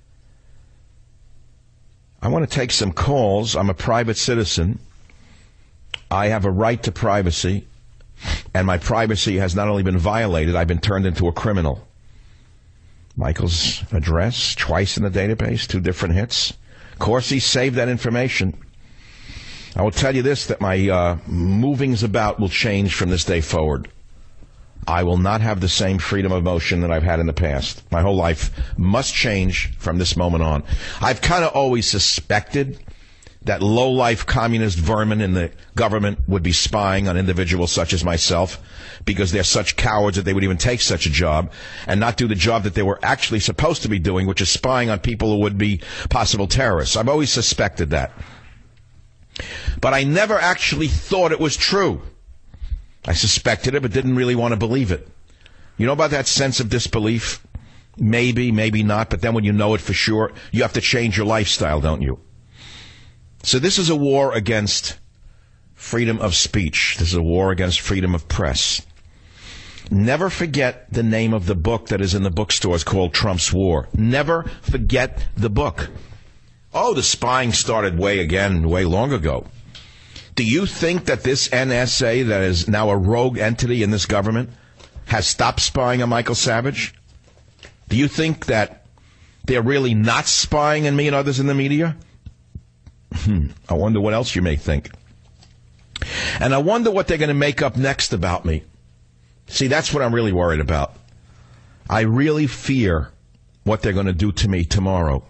[SPEAKER 2] I want to take some calls. I'm a private citizen. I have a right to privacy, and my privacy has not only been violated, I've been turned into a criminal. Michael's address, twice in the database, two different hits. Of course, he saved that information. I will tell you this, that my uh, movings about will change from this day forward. I will not have the same freedom of motion that I've had in the past. My whole life must change from this moment on. I've kind of always suspected that low-life communist vermin in the government would be spying on individuals such as myself, because they're such cowards that they would even take such a job and not do the job that they were actually supposed to be doing, which is spying on people who would be possible terrorists. I've always suspected that. But I never actually thought it was true. I suspected it, but didn't really want to believe it. You know about that sense of disbelief? Maybe, maybe not, but then when you know it for sure, you have to change your lifestyle, don't you? So this is a war against freedom of speech. This is a war against freedom of press. Never forget the name of the book that is in the bookstores called Trump's War. Never forget the book. Oh, the spying started way again, way long ago. Do you think that this N S A, that is now a rogue entity in this government, has stopped spying on Michael Savage? Do you think that they're really not spying on me and others in the media? Hmm. I wonder what else you may think. And I wonder what they're going to make up next about me. See, that's what I'm really worried about. I really fear what they're going to do to me tomorrow.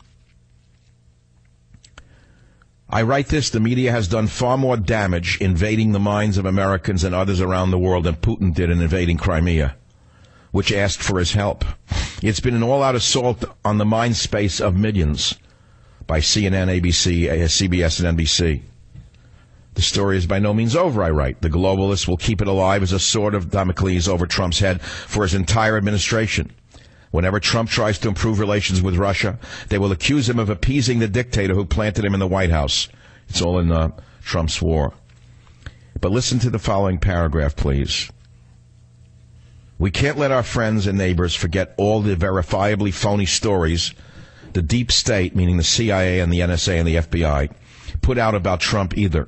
[SPEAKER 2] I write this: the media has done far more damage invading the minds of Americans and others around the world than Putin did in invading Crimea, which asked for his help. It's been an all-out assault on the mind space of millions by C N N, A B C, C B S, and N B C. The story is by no means over, I write. The globalists will keep it alive as a sword of Damocles over Trump's head for his entire administration. Whenever Trump tries to improve relations with Russia, they will accuse him of appeasing the dictator who planted him in the White House. It's all in uh, Trump's war. But listen to the following paragraph, please. We can't let our friends and neighbors forget all the verifiably phony stories the deep state, meaning the C I A and the N S A and the F B I, put out about Trump either.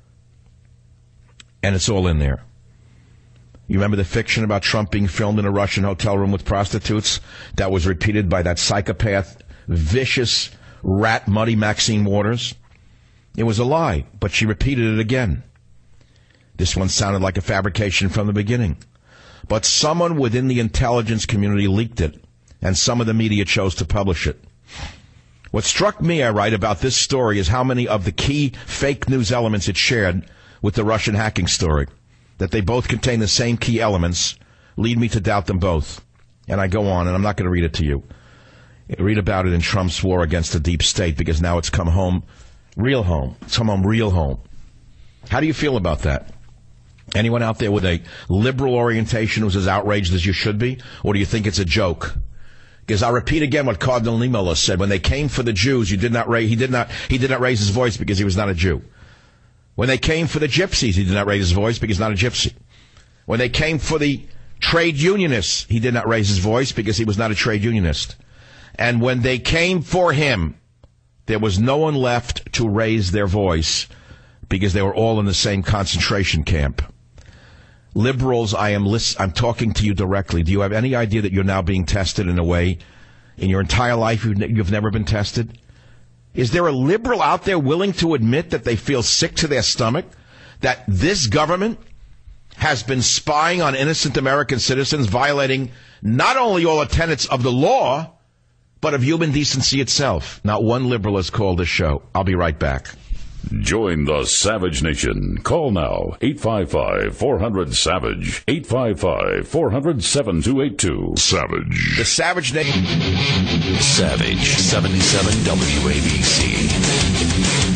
[SPEAKER 2] And it's all in there. You remember the fiction about Trump being filmed in a Russian hotel room with prostitutes? That was repeated by that psychopath, vicious rat Muddy Maxine Waters. It was a lie, but she repeated it again. This one sounded like a fabrication from the beginning. But someone within the intelligence community leaked it, and some of the media chose to publish it. What struck me, I write, about this story is how many of the key fake news elements it shared with the Russian hacking story. That they both contain the same key elements lead me to doubt them both. And I go on, and I'm not going to read it to you. Read about it in Trump's war against the deep state, because now it's come home, real home. It's come home, real home. How do you feel about that? Anyone out there with a liberal orientation who's as outraged as you should be? Or do you think it's a joke? Because I'll repeat again what Cardinal Niemöller said. When they came for the Jews, you did not raise, he did not, he did not raise his voice because he was not a Jew. When they came for the gypsies, he did not raise his voice because he's not a gypsy. When they came for the trade unionists, he did not raise his voice because he was not a trade unionist. And when they came for him, there was no one left to raise their voice because they were all in the same concentration camp. Liberals, I am list- I'm talking to you directly. Do you have any idea that you're now being tested in a way in your entire life you've, ne- you've never been tested? Is there a liberal out there willing to admit that they feel sick to their stomach, that this government has been spying on innocent American citizens, violating not only all the tenets of the law, but of human decency itself? Not one liberal has called this show. I'll be right back.
[SPEAKER 1] Join the Savage Nation. Call now, eight five five, four hundred, SAVAGE, eight five five, four hundred, seven two eight two. Savage.
[SPEAKER 2] The Savage Nation.
[SPEAKER 6] Savage, seventy-seven W A B C.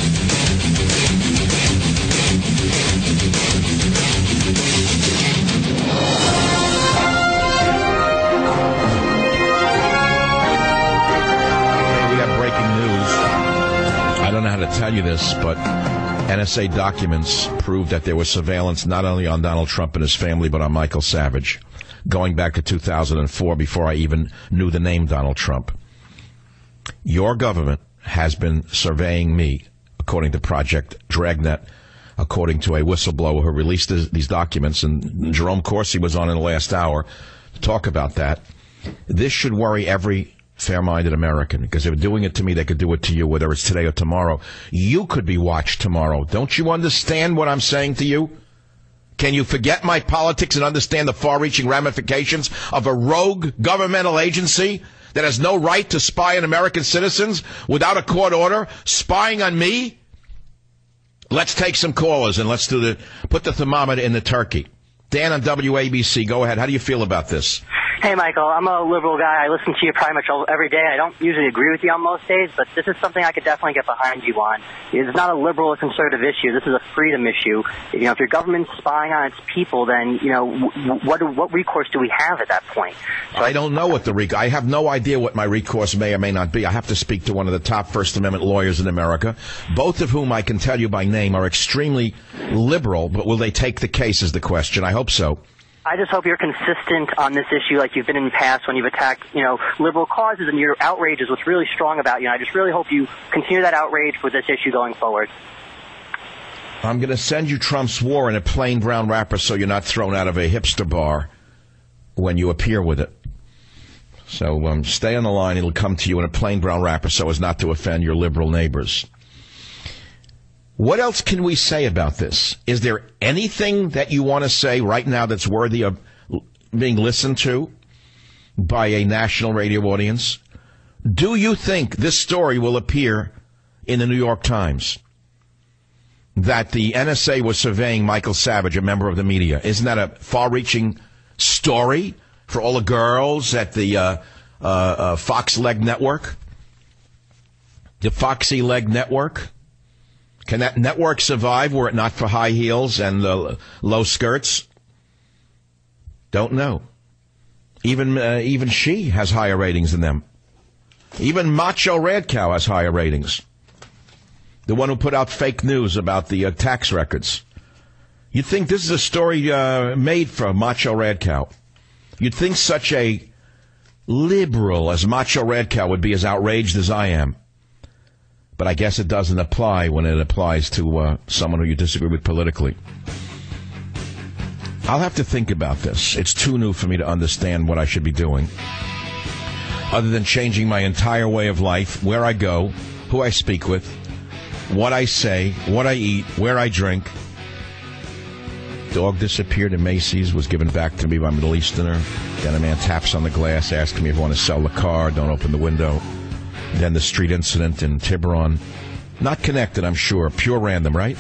[SPEAKER 2] To tell you this, but N S A documents prove that there was surveillance not only on Donald Trump and his family, but on Michael Savage, going back to two thousand four, before I even knew the name Donald Trump. Your government has been surveying me, according to Project Dragnet, according to a whistleblower who released these documents, and Jerome Corsi was on in the last hour to talk about that. This should worry every fair-minded American, because if they're doing it to me, they could do it to you, whether it's today or tomorrow. You could be watched tomorrow. Don't you understand what I'm saying to you? Can you forget my politics and understand the far-reaching ramifications of a rogue governmental agency that has no right to spy on American citizens without a court order, spying on me? Let's take some callers and let's do the put the thermometer in the turkey. Dan on W A B C, go ahead. How do you feel about this?
[SPEAKER 9] Hey, Michael, I'm a liberal guy. I listen to you pretty much all, every day. I don't usually agree with you on most days, but this is something I could definitely get behind you on. It's not a liberal or conservative issue. This is a freedom issue. You know, if your government's spying on its people, then, you know, what do, what recourse do we have at that point? So
[SPEAKER 2] I don't know what the recourse... I have no idea what my recourse may or may not be. I have to speak to one of the top First Amendment lawyers in America, both of whom I can tell you by name are extremely liberal, but will they take the case is the question. I hope so.
[SPEAKER 9] I just hope you're consistent on this issue like you've been in the past when you've attacked, you know, liberal causes, and your outrage is what's really strong about you. And I just really hope you continue that outrage with this issue going forward.
[SPEAKER 2] I'm going to send you Trump's war in a plain brown wrapper so you're not thrown out of a hipster bar when you appear with it. So um, stay on the line. It'll come to you in a plain brown wrapper so as not to offend your liberal neighbors. What else can we say about this? Is there anything that you want to say right now that's worthy of being listened to by a national radio audience? Do you think this story will appear in the New York Times? That the N S A was surveying Michael Savage, a member of the media. Isn't that a far-reaching story for all the girls at the uh, uh, uh, Fox Leg Network? The Foxy Leg Network? Can that network survive were it not for high heels and the low skirts? Don't know. Even uh, even she has higher ratings than them. Even Macho Red Cow has higher ratings. The one who put out fake news about the uh, tax records. You'd think this is a story uh, made for Macho Red Cow. You'd think such a liberal as Macho Red Cow would be as outraged as I am. But I guess it doesn't apply when it applies to uh, someone who you disagree with politically. I'll have to think about this. It's too new for me to understand what I should be doing. Other than changing my entire way of life, where I go, who I speak with, what I say, what I eat, where I drink. Dog disappeared at Macy's, was given back to me by a Middle Easterner. Then a man taps on the glass, asking me if I want to sell the car. Don't open the window. Then the street incident in Tiburon. Not connected, I'm sure. Pure random, right?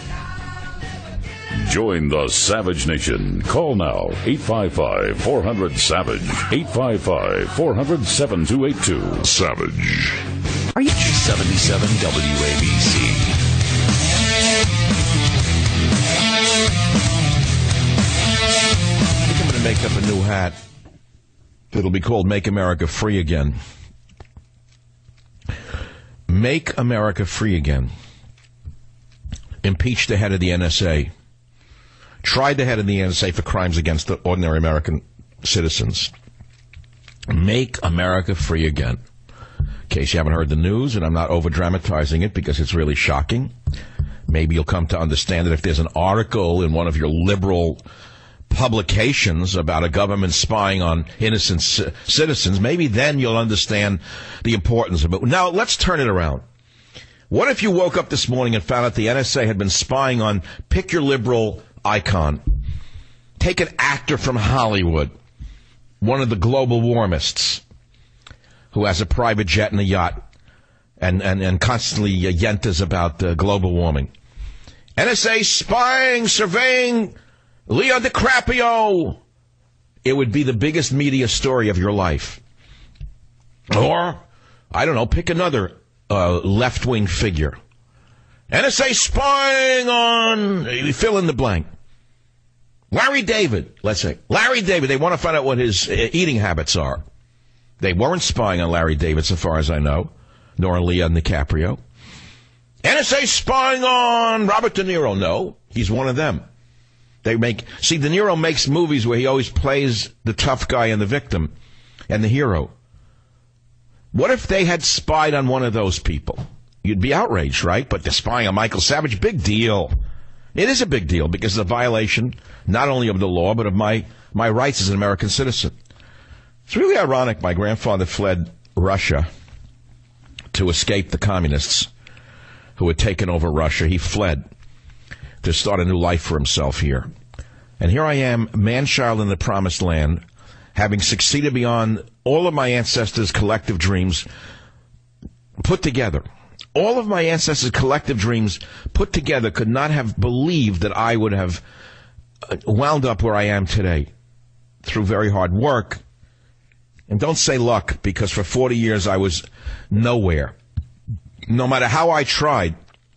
[SPEAKER 1] Join the Savage Nation. Call now, eight five five, four hundred, SAVAGE, eight five five, four hundred, seven two eight two. Savage.
[SPEAKER 6] Are you seventy-seven W A B C?
[SPEAKER 2] I think I'm going to make up a new hat. It'll be called Make America Free Again. Make America Free Again. Impeach the head of the N S A. Tried the head of the N S A for crimes against the ordinary American citizens. Make America Free Again. In case you haven't heard the news, and I'm not over-dramatizing it because it's really shocking, maybe you'll come to understand that if there's an article in one of your liberal publications about a government spying on innocent c- citizens, maybe then you'll understand the importance of it. Now, let's turn it around. What if you woke up this morning and found out the N S A had been spying on, pick your liberal icon, take an actor from Hollywood, one of the global warmists, who has a private jet and a yacht, and, and, and constantly uh, yentas about uh, global warming. N S A spying, surveying Leo DiCaprio. It would be the biggest media story of your life. Or, I don't know, pick another uh, left-wing figure. N S A spying on, fill in the blank. Larry David, let's say. Larry David, they want to find out what his uh, eating habits are. They weren't spying on Larry David, so far as I know, nor on Leo DiCaprio. N S A spying on Robert De Niro. No, he's one of them. They make see De Niro makes movies where he always plays the tough guy and the victim and the hero. What if they had spied on one of those people? You'd be outraged, right? But they're spying on Michael Savage, big deal. It is a big deal because it's a violation not only of the law but of my my rights as an American citizen. It's really ironic. My grandfather fled Russia to escape the communists who had taken over Russia. He fled to start a new life for himself here. And here I am, man-child in the promised land, having succeeded beyond all of my ancestors' collective dreams put together. All of my ancestors' collective dreams put together could not have believed that I would have wound up where I am today through very hard work. And don't say luck, because for forty years I was nowhere. No matter how I tried,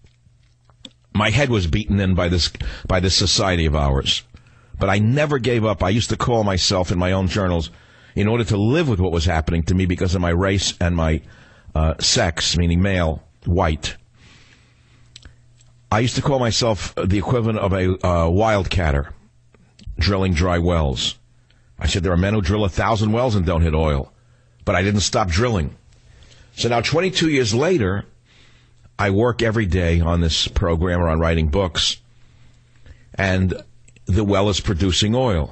[SPEAKER 2] my head was beaten in by this by this society of ours. But I never gave up. I used to call myself in my own journals, in order to live with what was happening to me because of my race and my uh, sex, meaning male, white. I used to call myself the equivalent of a uh, wildcatter, drilling dry wells. I said, there are men who drill a thousand wells and don't hit oil. But I didn't stop drilling. So now twenty-two years later, I work every day on this program or on writing books, and the well is producing oil.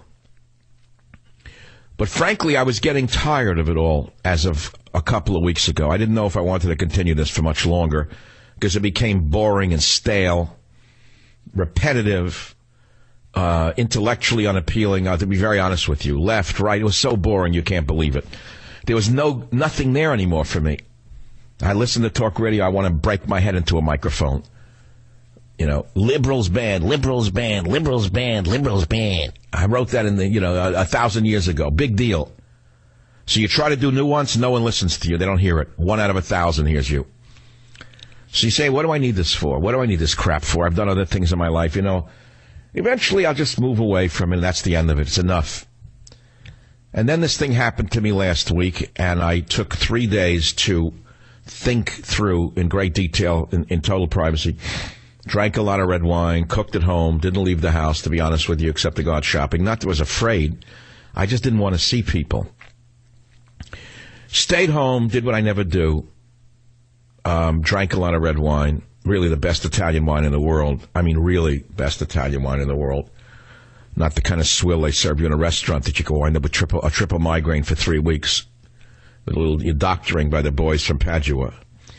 [SPEAKER 2] But frankly, I was getting tired of it all as of a couple of weeks ago. I didn't know if I wanted to continue this for much longer because it became boring and stale, repetitive, uh, intellectually unappealing. I have to be very honest with you. Left, right, it was so boring you can't believe it. There was no nothing there anymore for me. I listen to talk radio, I want to break my head into a microphone. You know, liberals banned, liberals banned, liberals banned, liberals banned. I wrote that in the, you know, a, a thousand years ago. Big deal. So you try to do nuance, no one listens to you. They don't hear it. One out of a thousand hears you. So you say, what do I need this for? What do I need this crap for? I've done other things in my life, you know. Eventually I'll just move away from it, and that's the end of it. It's enough. And then this thing happened to me last week, and I took three days to think through in great detail, in, in total privacy. Drank a lot of red wine, cooked at home, didn't leave the house, to be honest with you, except to go out shopping. Not that I was afraid. I just didn't want to see people. Stayed home, did what I never do. Um, drank a lot of red wine. Really the best Italian wine in the world. I mean, really best Italian wine in the world. Not the kind of swill they serve you in a restaurant that you can wind up with triple, a triple migraine for three weeks. With a little doctoring by the boys from Padua.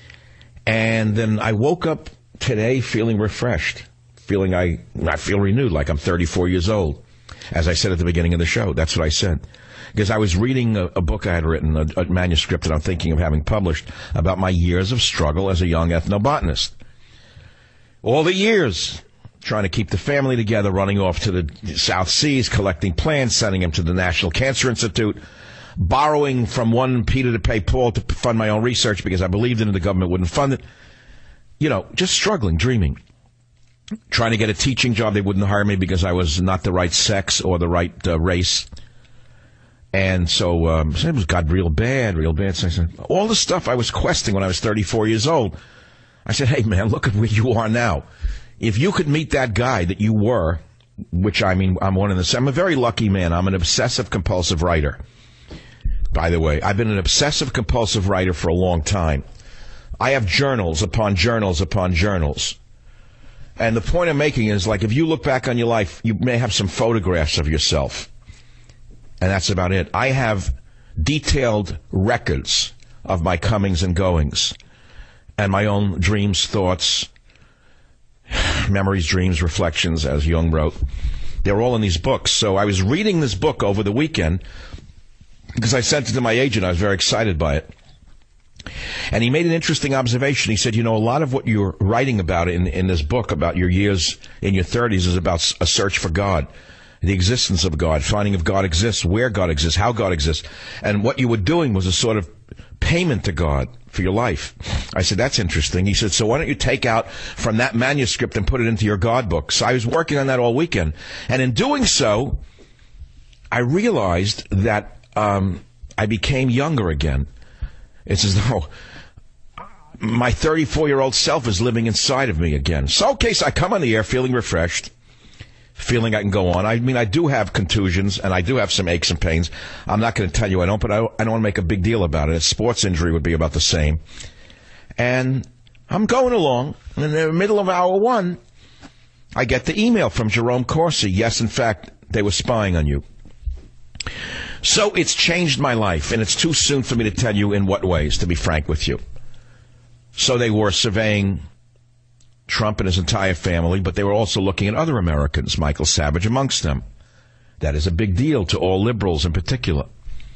[SPEAKER 2] And then I woke up today feeling refreshed, feeling I, I feel renewed, like I'm thirty-four years old. As I said at the beginning of the show, that's what I said. Because I was reading a, a book I had written, a, a manuscript that I'm thinking of having published, about my years of struggle as a young ethnobotanist. All the years trying to keep the family together, running off to the South Seas, collecting plants, sending them to the National Cancer Institute, borrowing from one Peter to pay Paul to fund my own research because I believed in it, the government wouldn't fund it. You know, just struggling, dreaming. Trying to get a teaching job. They wouldn't hire me because I was not the right sex or the right uh, race. And so um, it was got real bad, real bad. So I said, all the stuff I was questing when I was thirty-four years old. I said, hey, man, look at where you are now. If you could meet that guy that you were, which I mean, I'm one of the, I'm a very lucky man. I'm an obsessive-compulsive writer. By the way, I've been an obsessive-compulsive writer for a long time. I have journals upon journals upon journals. And the point I'm making is, like, if you look back on your life, you may have some photographs of yourself. And that's about it. I have detailed records of my comings and goings and my own dreams, thoughts, memories, dreams, reflections, as Jung wrote. They're all in these books. So I was reading this book over the weekend because I sent it to my agent. I was very excited by it. And he made an interesting observation. He said, you know, a lot of what you're writing about in, in this book about your years in your thirties is about a search for God, the existence of God, finding if God exists, where God exists, how God exists. And what you were doing was a sort of payment to God for your life. I said, that's interesting. He said, so why don't you take out from that manuscript and put it into your God book? So I was working on that all weekend. And in doing so, I realized that um, I became younger again. It's as though my thirty-four-year-old self is living inside of me again. So, okay, so I come on the air feeling refreshed, feeling I can go on. I mean, I do have contusions, and I do have some aches and pains. I'm not going to tell you I don't, but I, I don't want to make a big deal about it. A sports injury would be about the same. And I'm going along. In the middle of hour one, I get the email from Jerome Corsi. Yes, in fact, they were spying on you. So it's changed my life, and it's too soon for me to tell you in what ways, to be frank with you. So they were surveying Trump and his entire family, but they were also looking at other Americans, Michael Savage amongst them. That is a big deal to all liberals in particular.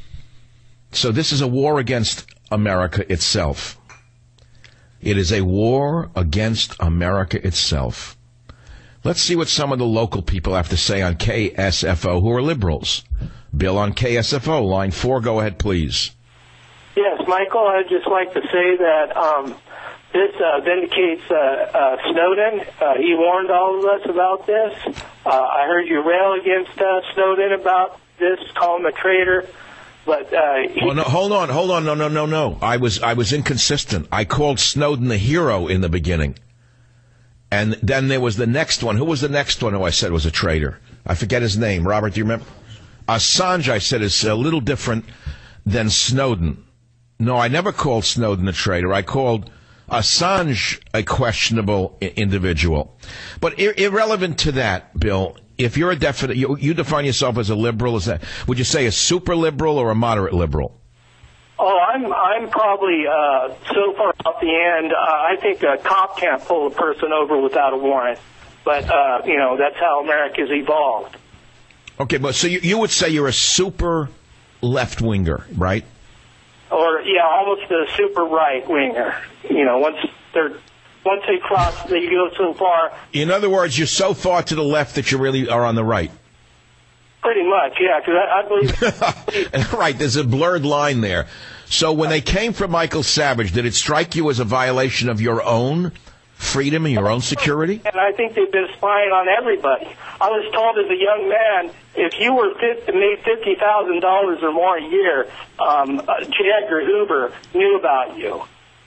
[SPEAKER 2] So this is a war against America itself. It is a war against America itself. Let's see what some of the local people have to say on K S F O who are liberals. Bill on K S F O, line four, go ahead, please.
[SPEAKER 10] Yes, Michael, I'd just like to say that um, this uh, vindicates uh, uh, Snowden. Uh, he warned all of us about this. Uh, I heard you rail against uh, Snowden about this, call him a traitor. But uh, he-
[SPEAKER 2] oh, no, hold on, hold on, no, no, no, no. I was, I was inconsistent. I called Snowden the hero in the beginning. And then there was the next one. Who was the next one who I said was a traitor? I forget his name. Robert, do you remember? Assange, I said, is a little different than Snowden. No, I never called Snowden a traitor. I called Assange a questionable I- individual. But ir- irrelevant to that, Bill, if you're a definite, you, you define yourself as a liberal, is that, would you say a super liberal or a moderate liberal?
[SPEAKER 10] Oh, I'm I'm probably uh, so far out the end. Uh, I think a cop can't pull a person over without a warrant. But, uh, you know, that's how America's evolved.
[SPEAKER 2] Okay, but so you, you would say you're a super left-winger, right?
[SPEAKER 10] Or, yeah, almost a super right-winger. You know, once they're once they cross, they go so far.
[SPEAKER 2] In other words, you're so far to the left that you really are on the right.
[SPEAKER 10] Pretty much, yeah, because I, I believe...
[SPEAKER 2] Right, there's a blurred line there. So when they came for Michael Savage, did it strike you as a violation of your own freedom and your own security?
[SPEAKER 10] And I think they've been spying on everybody. I was told as a young man, if you were fifty, made fifty thousand dollars or more a year, um, J. Edgar Hoover knew about you.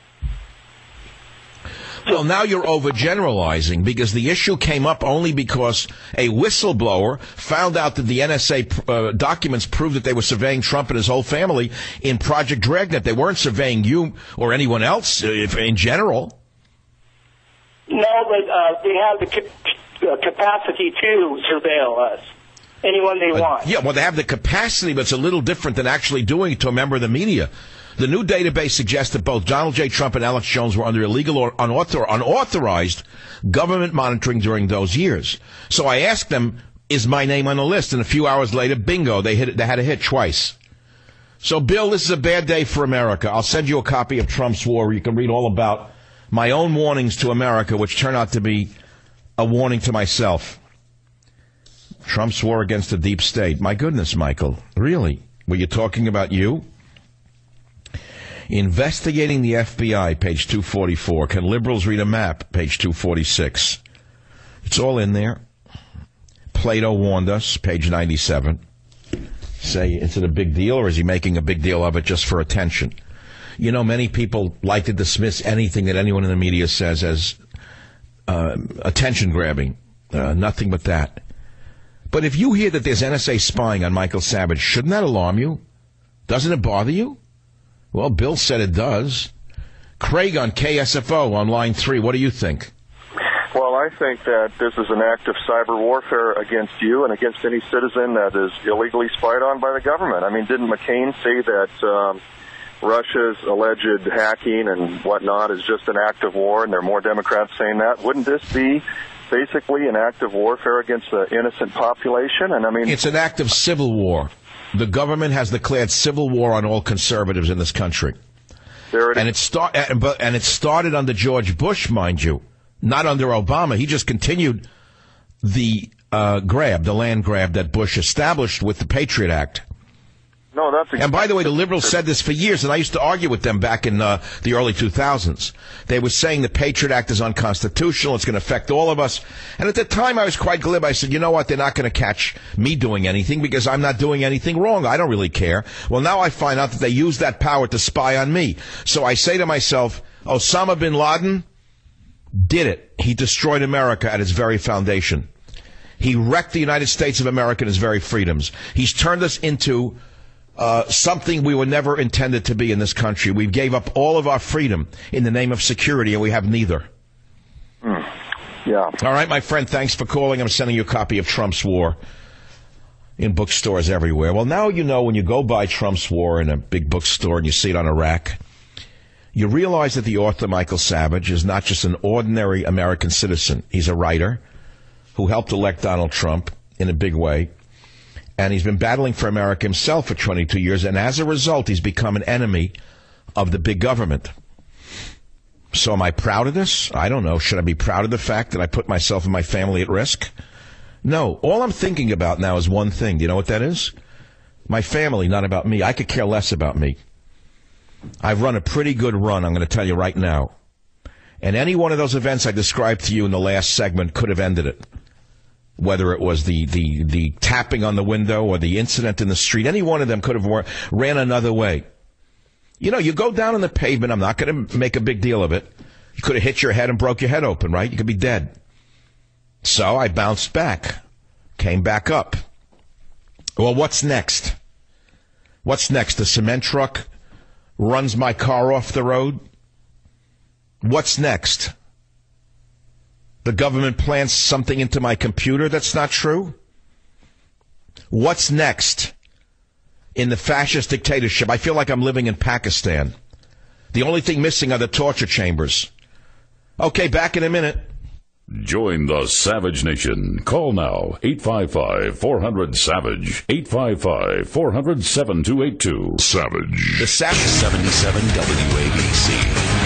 [SPEAKER 2] Well, now you're overgeneralizing, because the issue came up only because a whistleblower found out that the N S A uh, documents proved that they were surveying Trump and his whole family in Project Dragnet. They weren't surveying you or anyone else uh, if, in general.
[SPEAKER 10] No, but uh, they have the ca- uh, capacity to surveil us. Anyone they
[SPEAKER 2] Uh,
[SPEAKER 10] want.
[SPEAKER 2] yeah, well, they have the capacity, but it's a little different than actually doing it to a member of the media. The new database suggests that both Donald J. Trump and Alex Jones were under illegal or unauthor- unauthorized government monitoring during those years. So I asked them, is my name on the list? And a few hours later, bingo, they hit it, they had a hit twice. So, Bill, this is a bad day for America. I'll send you a copy of Trump's War where you can read all about my own warnings to America, which turn out to be a warning to myself. Trump's war against the deep state. My goodness, Michael. Really? Were you talking about you? Investigating the F B I, page two forty-four. Can liberals read a map? Page two forty-six. It's all in there. Plato warned us, page ninety-seven. Say, is it a big deal, or is he making a big deal of it just for attention? You know, many people like to dismiss anything that anyone in the media says as uh, attention-grabbing. Uh, nothing but that. But if you hear that there's N S A spying on Michael Savage, shouldn't that alarm you? Doesn't it bother you? Well, Bill said it does. Craig on K S F O on line three. What do you think?
[SPEAKER 11] Well, I think that this is an act of cyber warfare against you and against any citizen that is illegally spied on by the government. I mean, didn't McCain say that um, Russia's alleged hacking and whatnot is just an act of war, and there are more Democrats saying that? Wouldn't this be basically an act of warfare against the innocent population? And I mean,
[SPEAKER 2] it's an act of civil war. The government has declared civil war on all conservatives in this country.
[SPEAKER 11] There it
[SPEAKER 2] and it start and it started under George Bush, mind you, not under Obama. He just continued the uh, grab, the land grab that Bush established with the Patriot Act.
[SPEAKER 11] No, that's exactly.
[SPEAKER 2] And by the way, the liberals said this for years, and I used to argue with them back in uh, the early two thousands. They were saying the Patriot Act is unconstitutional, it's going to affect all of us. And at the time, I was quite glib. I said, you know what, they're not going to catch me doing anything because I'm not doing anything wrong. I don't really care. Well, now I find out that they use that power to spy on me. So I say to myself, Osama bin Laden did it. He destroyed America at its very foundation. He wrecked the United States of America and its very freedoms. He's turned us into Uh, something we were never intended to be in this country. We gave up all of our freedom in the name of security, and we have neither.
[SPEAKER 11] Mm. Yeah.
[SPEAKER 2] All right, my friend, thanks for calling. I'm sending you a copy of Trump's War in bookstores everywhere. Well, now you know when you go buy Trump's War in a big bookstore and you see it on a rack, you realize that the author, Michael Savage, is not just an ordinary American citizen. He's a writer who helped elect Donald Trump in a big way. And he's been battling for America himself for twenty-two years. And as a result, he's become an enemy of the big government. So am I proud of this? I don't know. Should I be proud of the fact that I put myself and my family at risk? No. All I'm thinking about now is one thing. Do you know what that is? My family, not about me. I could care less about me. I've run a pretty good run, I'm going to tell you right now. And any one of those events I described to you in the last segment could have ended it. Whether it was the, the, the tapping on the window or the incident in the street, any one of them could have war- ran another way. You know, you go down on the pavement, I'm not going to make a big deal of it. You could have hit your head and broke your head open, right? You could be dead. So I bounced back, came back up. Well, what's next? What's next? The cement truck runs my car off the road? What's next? The government plants something into my computer that's not true? What's next? In the fascist dictatorship, I feel like I'm living in Pakistan. The only thing missing are the torture chambers. Okay, back in a minute.
[SPEAKER 1] Join the Savage Nation. Call now, eight five five, four hundred, SAVAGE, eight five five, four hundred, seven two eight two. Savage.
[SPEAKER 2] The Savage.
[SPEAKER 6] seventy-seven W A B C.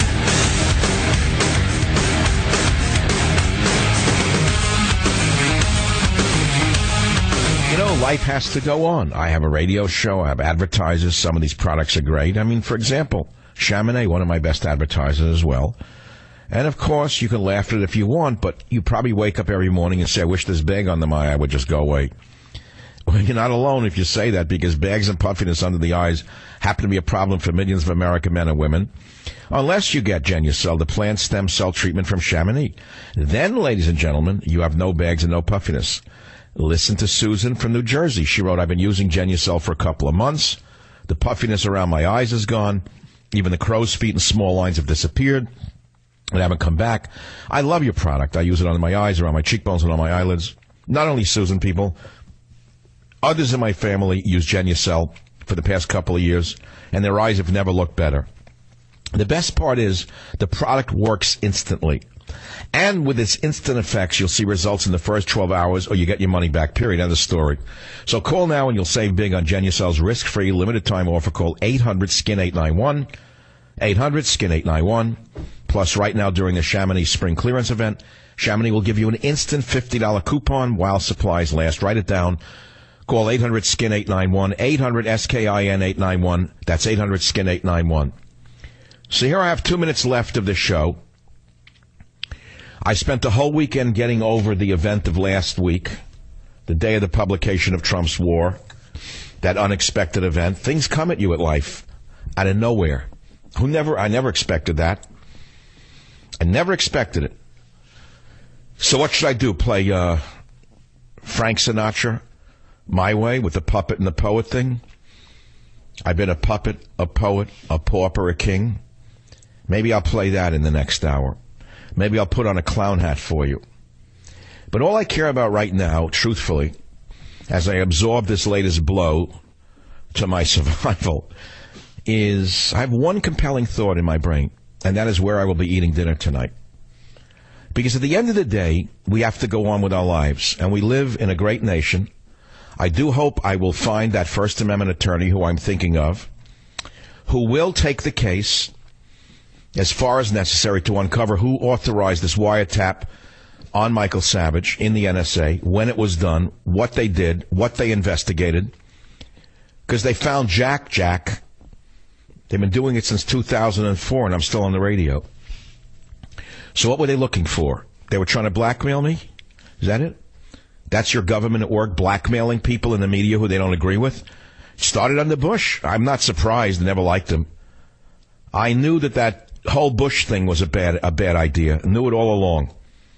[SPEAKER 2] You know, life has to go on. I have a radio show. I have advertisers. Some of these products are great. I mean, for example, Chamonix, one of my best advertisers as well. And, of course, you can laugh at it if you want, but you probably wake up every morning and say, I wish this bag under my eye would just go away. Well, you're not alone if you say that, because bags and puffiness under the eyes happen to be a problem for millions of American men and women. Unless you get Genucel, the plant stem cell treatment from Chamonix. Then, ladies and gentlemen, you have no bags and no puffiness. Listen to Susan from New Jersey. She wrote, I've been using Genucel for a couple of months. The puffiness around my eyes is gone. Even the crow's feet and small lines have disappeared. And haven't come back. I love your product. I use it on my eyes, around my cheekbones, and on my eyelids. Not only Susan, people. Others in my family use Genucel for the past couple of years, and their eyes have never looked better. The best part is the product works instantly. And with its instant effects, you'll see results in the first twelve hours, or you get your money back, period. End of story. So call now and you'll save big on Genucel's risk-free, limited-time offer. Call eight hundred, S K I N eight nine one. eight hundred, S K I N eight nine one. Plus, right now during the Chamonix Spring Clearance Event, Chamonix will give you an instant fifty dollars coupon while supplies last. Write it down. Call eight hundred, S K I N eight nine one, eight hundred, S K I N eight nine one. That's eight hundred, S K I N eight nine one. So here I have two minutes left of the show. I spent the whole weekend getting over the event of last week, the day of the publication of Trump's war, that unexpected event. Things come at you at life out of nowhere. Who never? I never expected that. I never expected it. So what should I do? Play uh, Frank Sinatra, My Way, with the puppet and the poet thing? I've been a puppet, a poet, a pauper, a king. Maybe I'll play that in the next hour. Maybe I'll put on a clown hat for you. But all I care about right now, truthfully, as I absorb this latest blow to my survival, is I have one compelling thought in my brain. And that is where I will be eating dinner tonight. Because at the end of the day, we have to go on with our lives. And we live in a great nation. I do hope I will find that First Amendment attorney who I'm thinking of, who will take the case as far as necessary to uncover who authorized this wiretap on Michael Savage in the N S A, when it was done, what they did, what they investigated. Because they found Jack Jack. They've been doing it since two thousand four, and I'm still on the radio. So what were they looking for? They were trying to blackmail me? Is that it? That's your government at work, blackmailing people in the media who they don't agree with? Started under Bush. I'm not surprised. Never liked him. I knew that that whole Bush thing was a bad, a bad idea. I knew it all along.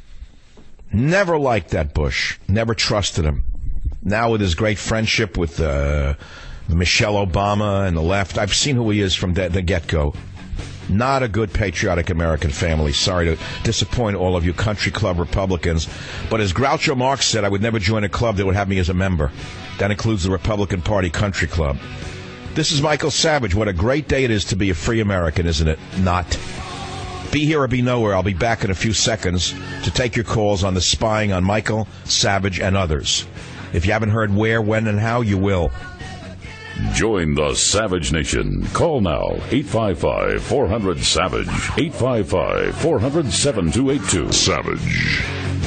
[SPEAKER 2] Never liked that Bush. Never trusted him. Now with his great friendship with uh, Michelle Obama and the left, I've seen who he is from the, the get-go. Not a good patriotic American family. Sorry to disappoint all of you country club Republicans. But as Groucho Marx said, I would never join a club that would have me as a member. That includes the Republican Party Country Club. This is Michael Savage. What a great day it is to be a free American, isn't it? Not. Be here or be nowhere. I'll be back in a few seconds to take your calls on the spying on Michael Savage and others. If you haven't heard where, when, and how, you will.
[SPEAKER 1] Join the Savage Nation. Call now, eight five five, four hundred, SAVAGE, eight five five, four hundred, seven two eight two. Savage.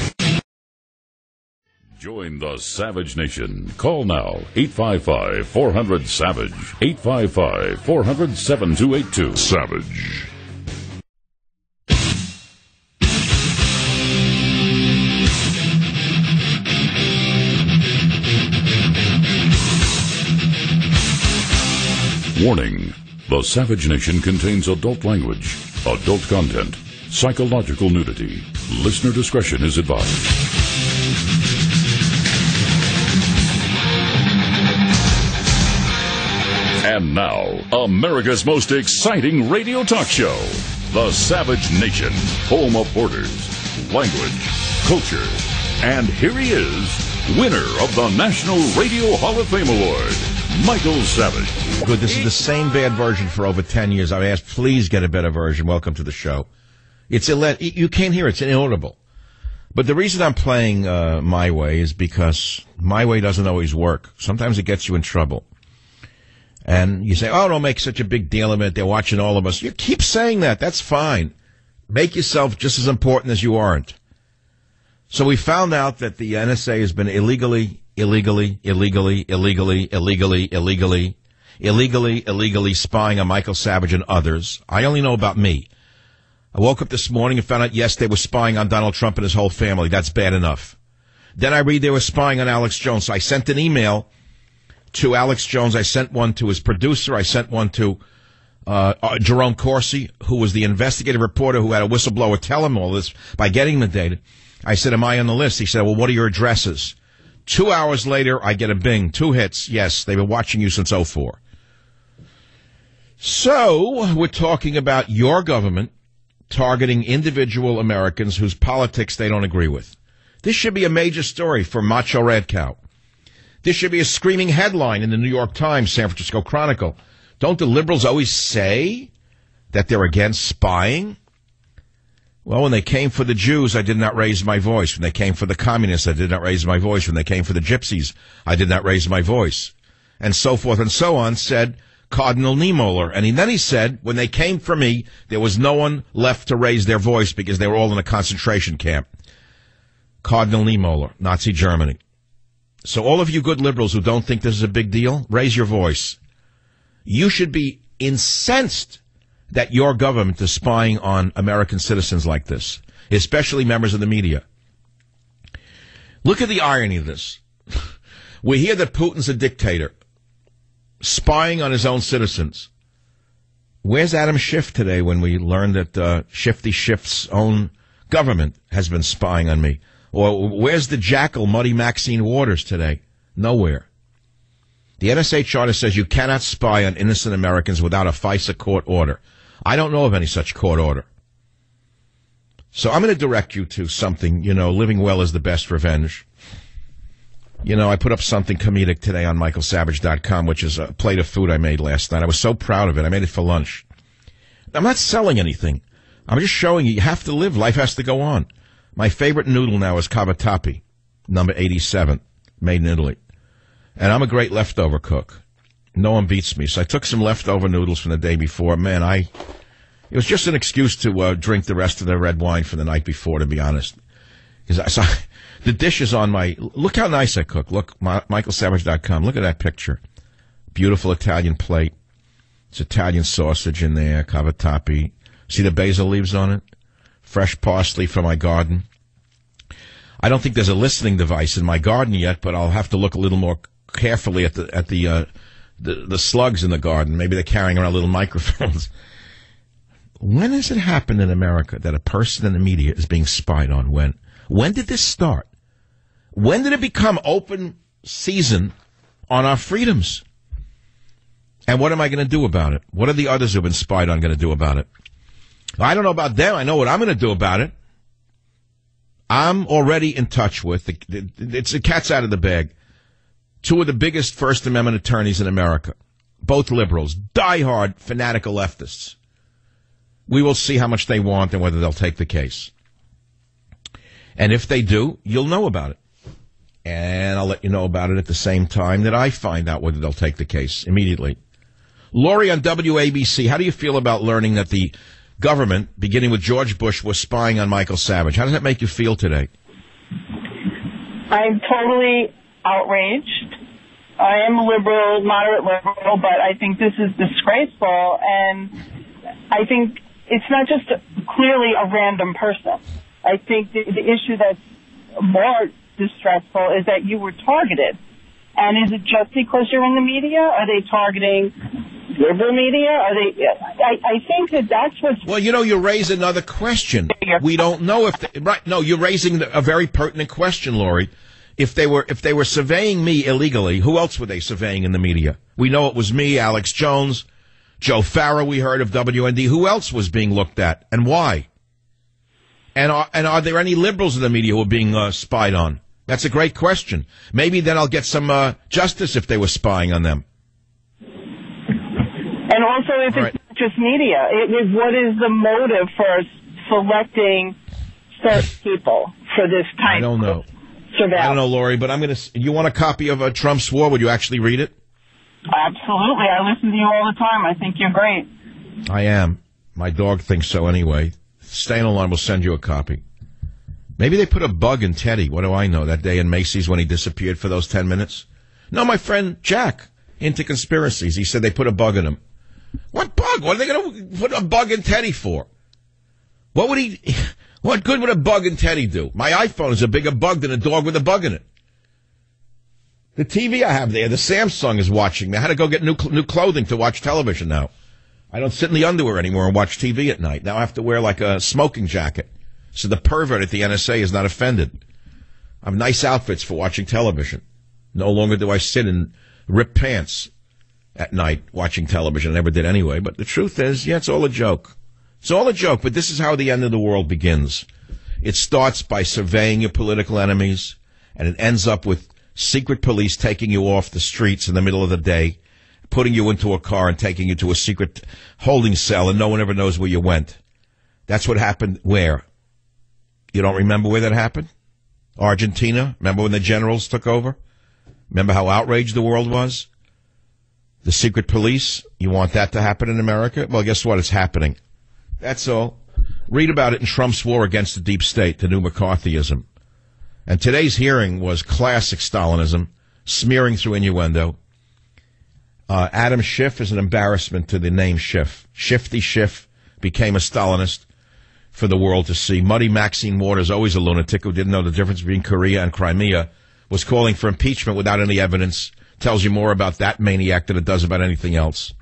[SPEAKER 1] Join the Savage Nation. Call now, eight five five, four hundred, SAVAGE, eight five five, four hundred, seven two eight two. Savage. Warning. The Savage Nation contains adult language, adult content, psychological nudity. Listener discretion is advised. And now, America's most exciting radio talk show, The Savage Nation, home of borders, language, culture. And here he is, winner of the National Radio Hall of Fame Award, Michael Savage.
[SPEAKER 2] Good, this is the same bad version for over ten years. I've asked, please get a better version. Welcome to the show. It's ille- You can't hear it. It's inaudible. But the reason I'm playing uh, My Way is because My Way doesn't always work. Sometimes it gets you in trouble. And you say, oh, don't make such a big deal of it. They're watching all of us. You keep saying that. That's fine. Make yourself just as important as you aren't. So we found out that the N S A has been illegally, illegally, illegally, illegally, illegally, illegally, illegally, illegally spying on Michael Savage and others. I only know about me. I woke up this morning and found out, yes, they were spying on Donald Trump and his whole family. That's bad enough. Then I read they were spying on Alex Jones. So I sent an email to Alex Jones. I sent one to his producer. I sent one to uh, uh, Jerome Corsi, who was the investigative reporter who had a whistleblower tell him all this by getting the data. I said, am I on the list? He said, well, what are your addresses? Two hours later, I get a bing. Two hits. Yes, they've been watching you since oh four. So we're talking about your government targeting individual Americans whose politics they don't agree with. This should be a major story for Macho Red Cow. This should be a screaming headline in the New York Times, San Francisco Chronicle. Don't the liberals always say that they're against spying? Well, when they came for the Jews, I did not raise my voice. When they came for the communists, I did not raise my voice. When they came for the gypsies, I did not raise my voice. And so forth and so on, said Cardinal Niemöller. And he, then he said, when they came for me, there was no one left to raise their voice because they were all in a concentration camp. Cardinal Niemöller, Nazi Germany. So all of you good liberals who don't think this is a big deal, raise your voice. You should be incensed that your government is spying on American citizens like this, especially members of the media. Look at the irony of this. We hear that Putin's a dictator, spying on his own citizens. Where's Adam Schiff today when we learned that uh, Shifty Schiff's own government has been spying on me? Or where's the jackal Muddy Maxine Waters today? Nowhere. The N S A charter says you cannot spy on innocent Americans without a FISA court order. I don't know of any such court order. So I'm going to direct you to something, you know, living well is the best revenge. You know, I put up something comedic today on michael savage dot com, which is a plate of food I made last night. I was so proud of it. I made it for lunch. I'm not selling anything. I'm just showing you, you have to live. Life has to go on. My favorite noodle now is cavatappi, number eighty-seven, made in Italy. And I'm a great leftover cook. No one beats me. So I took some leftover noodles from the day before. Man, I it was just an excuse to uh, drink the rest of the red wine from the night before, to be honest. Because I saw the dish is on my. Look how nice I cook. Look, my, michael savage dot com. Look at that picture. Beautiful Italian plate. It's Italian sausage in there, cavatappi. See the basil leaves on it? Fresh parsley from my garden. I don't think there's a listening device in my garden yet, but I'll have to look a little more carefully at the at the uh, the, the slugs in the garden. Maybe they're carrying around little microphones. When has it happened in America that a person in the media is being spied on? When? When did this start? When did it become open season on our freedoms? And what am I going to do about it? What are the others who have been spied on going to do about it? I don't know about them. I know what I'm going to do about it. I'm already in touch with, the, the, it's the cat's out of the bag, two of the biggest First Amendment attorneys in America, both liberals, diehard, fanatical leftists. We will see how much they want and whether they'll take the case. And if they do, you'll know about it. And I'll let you know about it at the same time that I find out whether they'll take the case immediately. Laurie on W A B C, how do you feel about learning that the government, beginning with George Bush, was spying on Michael Savage? How does that make you feel today?
[SPEAKER 12] I'm totally outraged. I am a liberal, moderate liberal, but I think this is disgraceful, and I think it's not just clearly a random person. I think the, the issue that's more distressful is that you were targeted. And is it just because you're in the media? Are they targeting liberal media? Are they? I, I think that that's what's.
[SPEAKER 2] Well, you know, you raise another question. We don't know if they, right. No, you're raising a very pertinent question, Laurie. If they were if they were surveying me illegally, who else were they surveying in the media? We know it was me, Alex Jones, Joe Farrow, we heard of W N D. Who else was being looked at, and why? And are, and are there any liberals in the media who are being uh, spied on? That's a great question. Maybe then I'll get some uh, justice if they were spying on them.
[SPEAKER 12] And also, if
[SPEAKER 2] All
[SPEAKER 12] it's
[SPEAKER 2] right.
[SPEAKER 12] not just media, it is what is the motive for selecting certain people for this type
[SPEAKER 2] I don't know.
[SPEAKER 12] of surveillance?
[SPEAKER 2] I don't know, Lori, but I'm going to... You want a copy of uh, Trump's War? Would you actually read it?
[SPEAKER 12] Absolutely. I listen to you all the time. I think you're great.
[SPEAKER 2] I am. My dog thinks so anyway. Stay on the line. We'll send you a copy. Maybe they put a bug in Teddy. What do I know? That day in Macy's when he disappeared for those ten minutes? No, my friend Jack, into conspiracies. He said they put a bug in him. What bug? What are they going to put a bug in Teddy for? What would he... What good would a bug in Teddy do? My iPhone is a bigger bug than a dog with a bug in it. The T V I have there, the Samsung is watching me. I had to go get new new clothing to watch television now. I don't sit in the underwear anymore and watch T V at night. Now I have to wear like a smoking jacket. So the pervert at the N S A is not offended. I have nice outfits for watching television. No longer do I sit in ripped pants at night watching television. I never did anyway. But the truth is, yeah, it's all a joke. It's all a joke, but this is how the end of the world begins. It starts by surveying your political enemies, and it ends up with secret police taking you off the streets in the middle of the day, putting you into a car and taking you to a secret holding cell, and no one ever knows where you went. That's what happened where? You don't remember where that happened? Argentina? Remember when the generals took over? Remember how outraged the world was? The secret police? You want that to happen in America? Well, guess what? It's happening. That's all. Read about it in Trump's War Against the Deep State, the new McCarthyism. And today's hearing was classic Stalinism, smearing through innuendo. Uh, Adam Schiff is an embarrassment to the name Schiff. Shifty Schiff became a Stalinist for the world to see. Muddy Maxine Waters, always a lunatic who didn't know the difference between Korea and Crimea, was calling for impeachment without any evidence. Tells you more about that maniac than it does about anything else.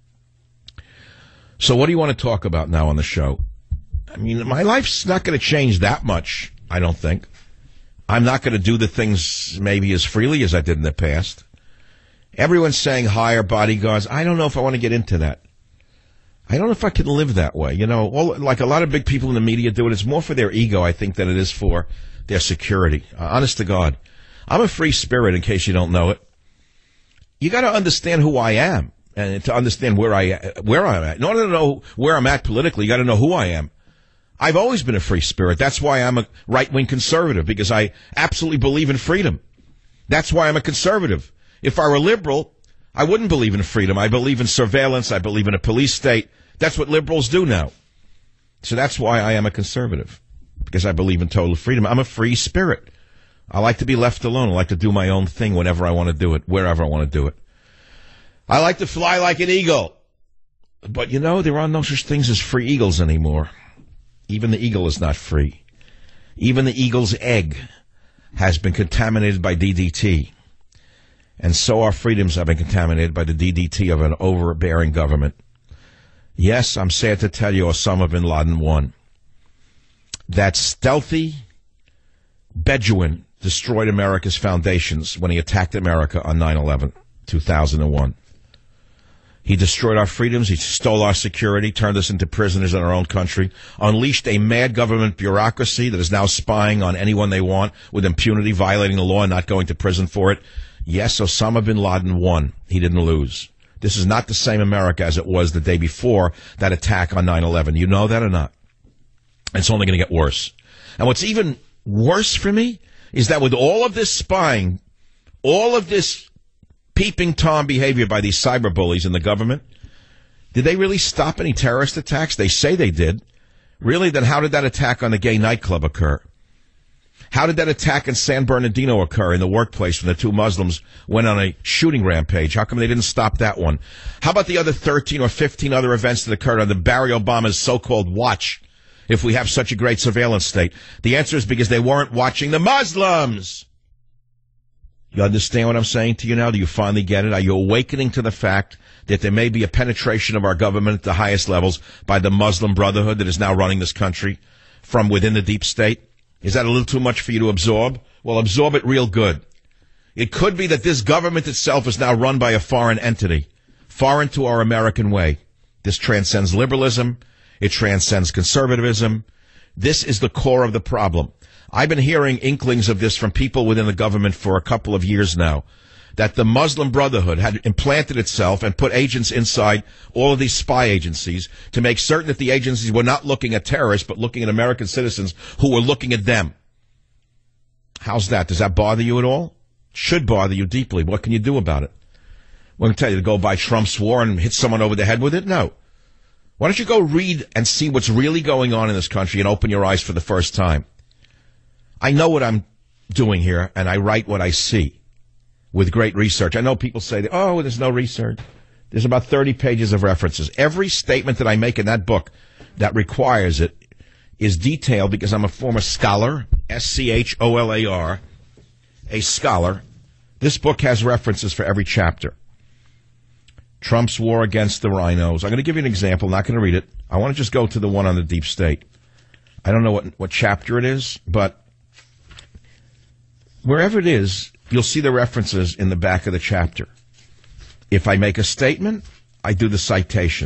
[SPEAKER 2] So what do you want to talk about now on the show? I mean, my life's not going to change that much, I don't think. I'm not going to do the things maybe as freely as I did in the past. Everyone's saying hire bodyguards. I don't know if I want to get into that. I don't know if I can live that way. You know, all, like a lot of big people in the media do it. It's more for their ego, I think, than it is for their security. Uh, honest to God. I'm a free spirit, in case you don't know it. You got to understand who I am. And to understand where I where I'm at. In order to know where I'm at politically, you got to know who I am. I've always been a free spirit. That's why I'm a right-wing conservative, because I absolutely believe in freedom. That's why I'm a conservative. If I were liberal, I wouldn't believe in freedom. I believe in surveillance. I believe in a police state. That's what liberals do now. So that's why I am a conservative, because I believe in total freedom. I'm a free spirit. I like to be left alone. I like to do my own thing whenever I want to do it, wherever I want to do it. I like to fly like an eagle. But, you know, there are no such things as free eagles anymore. Even the eagle is not free. Even the eagle's egg has been contaminated by D D T. And so our freedoms have been contaminated by the D D T of an overbearing government. Yes, I'm sad to tell you, Osama bin Laden won. That stealthy Bedouin destroyed America's foundations when he attacked America on nine eleven, two thousand one. He destroyed our freedoms. He stole our security, turned us into prisoners in our own country, unleashed a mad government bureaucracy that is now spying on anyone they want with impunity, violating the law and not going to prison for it. Yes, Osama bin Laden won. He didn't lose. This is not the same America as it was the day before that attack on nine eleven. You know that or not? It's only going to get worse. And what's even worse for me is that with all of this spying, all of this peeping Tom behavior by these cyber bullies in the government, did they really stop any terrorist attacks? They say they did. Really? Then how did that attack on the gay nightclub occur? How did that attack in San Bernardino occur in the workplace when the two Muslims went on a shooting rampage? How come they didn't stop that one? How about the other thirteen or fifteen other events that occurred under Barry Obama's so-called watch, if we have such a great surveillance state? The answer is because they weren't watching the Muslims. You understand what I'm saying to you now? Do you finally get it? Are you awakening to the fact that there may be a penetration of our government at the highest levels by the Muslim Brotherhood that is now running this country from within the deep state? Is that a little too much for you to absorb? Well, absorb it real good. It could be that this government itself is now run by a foreign entity, foreign to our American way. This transcends liberalism. It transcends conservatism. This is the core of the problem. I've been hearing inklings of this from people within the government for a couple of years now, that the Muslim Brotherhood had implanted itself and put agents inside all of these spy agencies to make certain that the agencies were not looking at terrorists, but looking at American citizens who were looking at them. How's that? Does that bother you at all? Should bother you deeply. What can you do about it? Well, I can tell you to go buy Trump's war and hit someone over the head with it? No. Why don't you go read and see what's really going on in this country and open your eyes for the first time? I know what I'm doing here, and I write what I see with great research. I know people say, oh, there's no research. There's about thirty pages of references. Every statement that I make in that book that requires it is detailed because I'm a former scholar, S C H O L A R, a scholar. This book has references for every chapter. Trump's war against the rhinos. I'm going to give you an example. I'm not going to read it. I want to just go to the one on the deep state. I don't know what, what chapter it is, but wherever it is, you'll see the references in the back of the chapter. If I make a statement, I do the citation.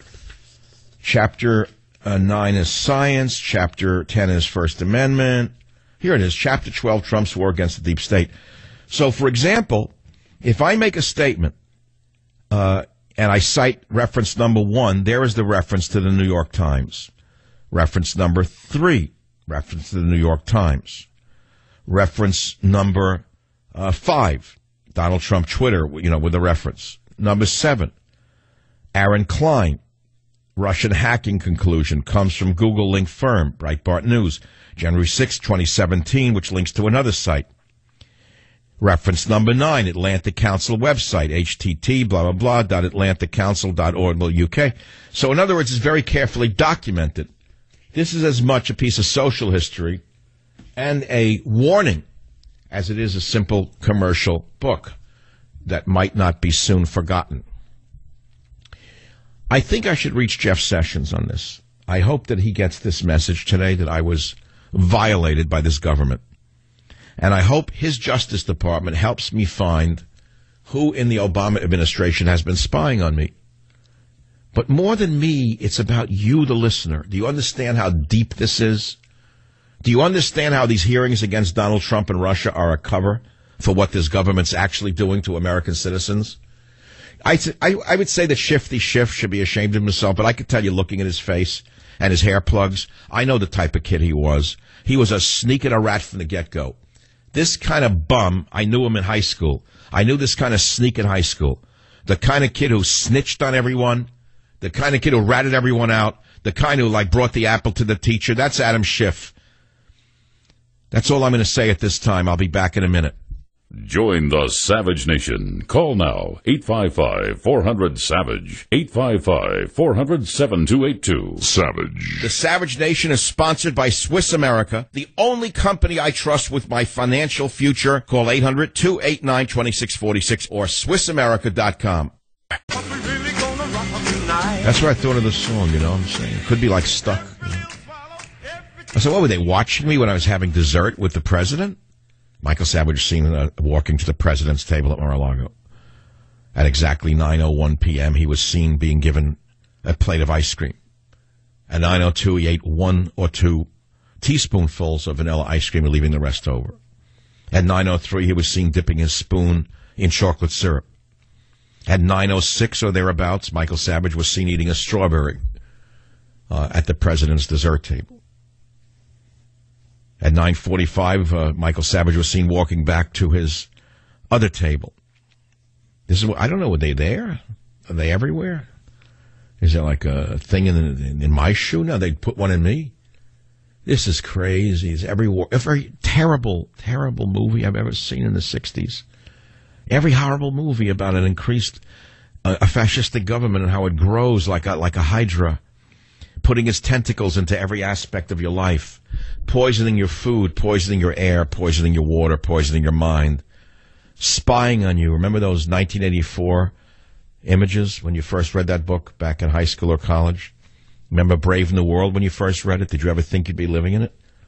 [SPEAKER 2] Chapter uh, nine is science. Chapter ten is First Amendment. Here it is, Chapter twelve, Trump's war against the deep state. So, for example, if I make a statement uh, and I cite reference number one, there is the reference to the New York Times. Reference number three, reference to the New York Times. Reference number uh, five, Donald Trump Twitter, you know, with a reference. Number seven, Aaron Klein, Russian hacking conclusion, comes from Google link firm, Breitbart News, January sixth, twenty seventeen, which links to another site. Reference number nine, Atlantic Council website, H T T, blah, blah, blah, dot atlantic council dot org, U K. So, in other words, it's very carefully documented. This is as much a piece of social history and a warning as it is a simple commercial book that might not be soon forgotten. I think I should reach Jeff Sessions on this. I hope that he gets this message today that I was violated by this government. And I hope his Justice Department helps me find who in the Obama administration has been spying on me. But more than me, it's about you, the listener. Do you understand how deep this is? Do you understand how these hearings against Donald Trump and Russia are a cover for what this government's actually doing to American citizens? I, I, I would say that Shifty Schiff should be ashamed of himself, but I could tell you, looking at his face and his hair plugs, I know the type of kid he was. He was a sneak and a rat from the get-go. This kind of bum, I knew him in high school. I knew this kind of sneak in high school. The kind of kid who snitched on everyone, the kind of kid who ratted everyone out, the kind who, like, brought the apple to the teacher. That's Adam Schiff. That's all I'm going to say at this time. I'll be back in a minute.
[SPEAKER 1] Join the Savage Nation. Call now, eight five five, four hundred, SAVAGE, eight five five, four hundred, seven two eight two. Savage.
[SPEAKER 2] The Savage Nation is sponsored by Swiss America, the only company I trust with my financial future. Call eight hundred, two eight nine, two six four six or swiss america dot com. That's what I thought of the song, you know what I'm saying? It could be like Stuck. You know? I said, what, were they watching me when I was having dessert with the president? Michael Savage was seen uh, walking to the president's table at Mar-a-Lago. At exactly nine oh one p.m., he was seen being given a plate of ice cream. At nine oh two, he ate one or two teaspoonfuls of vanilla ice cream and leaving the rest over. At nine oh three, he was seen dipping his spoon in chocolate syrup. At nine oh six or thereabouts, Michael Savage was seen eating a strawberry uh, at the president's dessert table. At nine forty-five, uh, Michael Savage was seen walking back to his other table. This is what, I don't know, were they there? Are they everywhere? Is there like a thing in, in, in my shoe now? They'd put one in me? This is crazy. It's every, every terrible, terrible movie I've ever seen in the sixties. Every horrible movie about an increased, uh, a fascistic government and how it grows like a, like a hydra, putting its tentacles into every aspect of your life. Poisoning your food, poisoning your air, poisoning your water, poisoning your mind, spying on you. Remember those nineteen eighty-four images when you first read that book back in high school or college? Remember Brave New World when you first read it? Did you ever think you'd be living in it?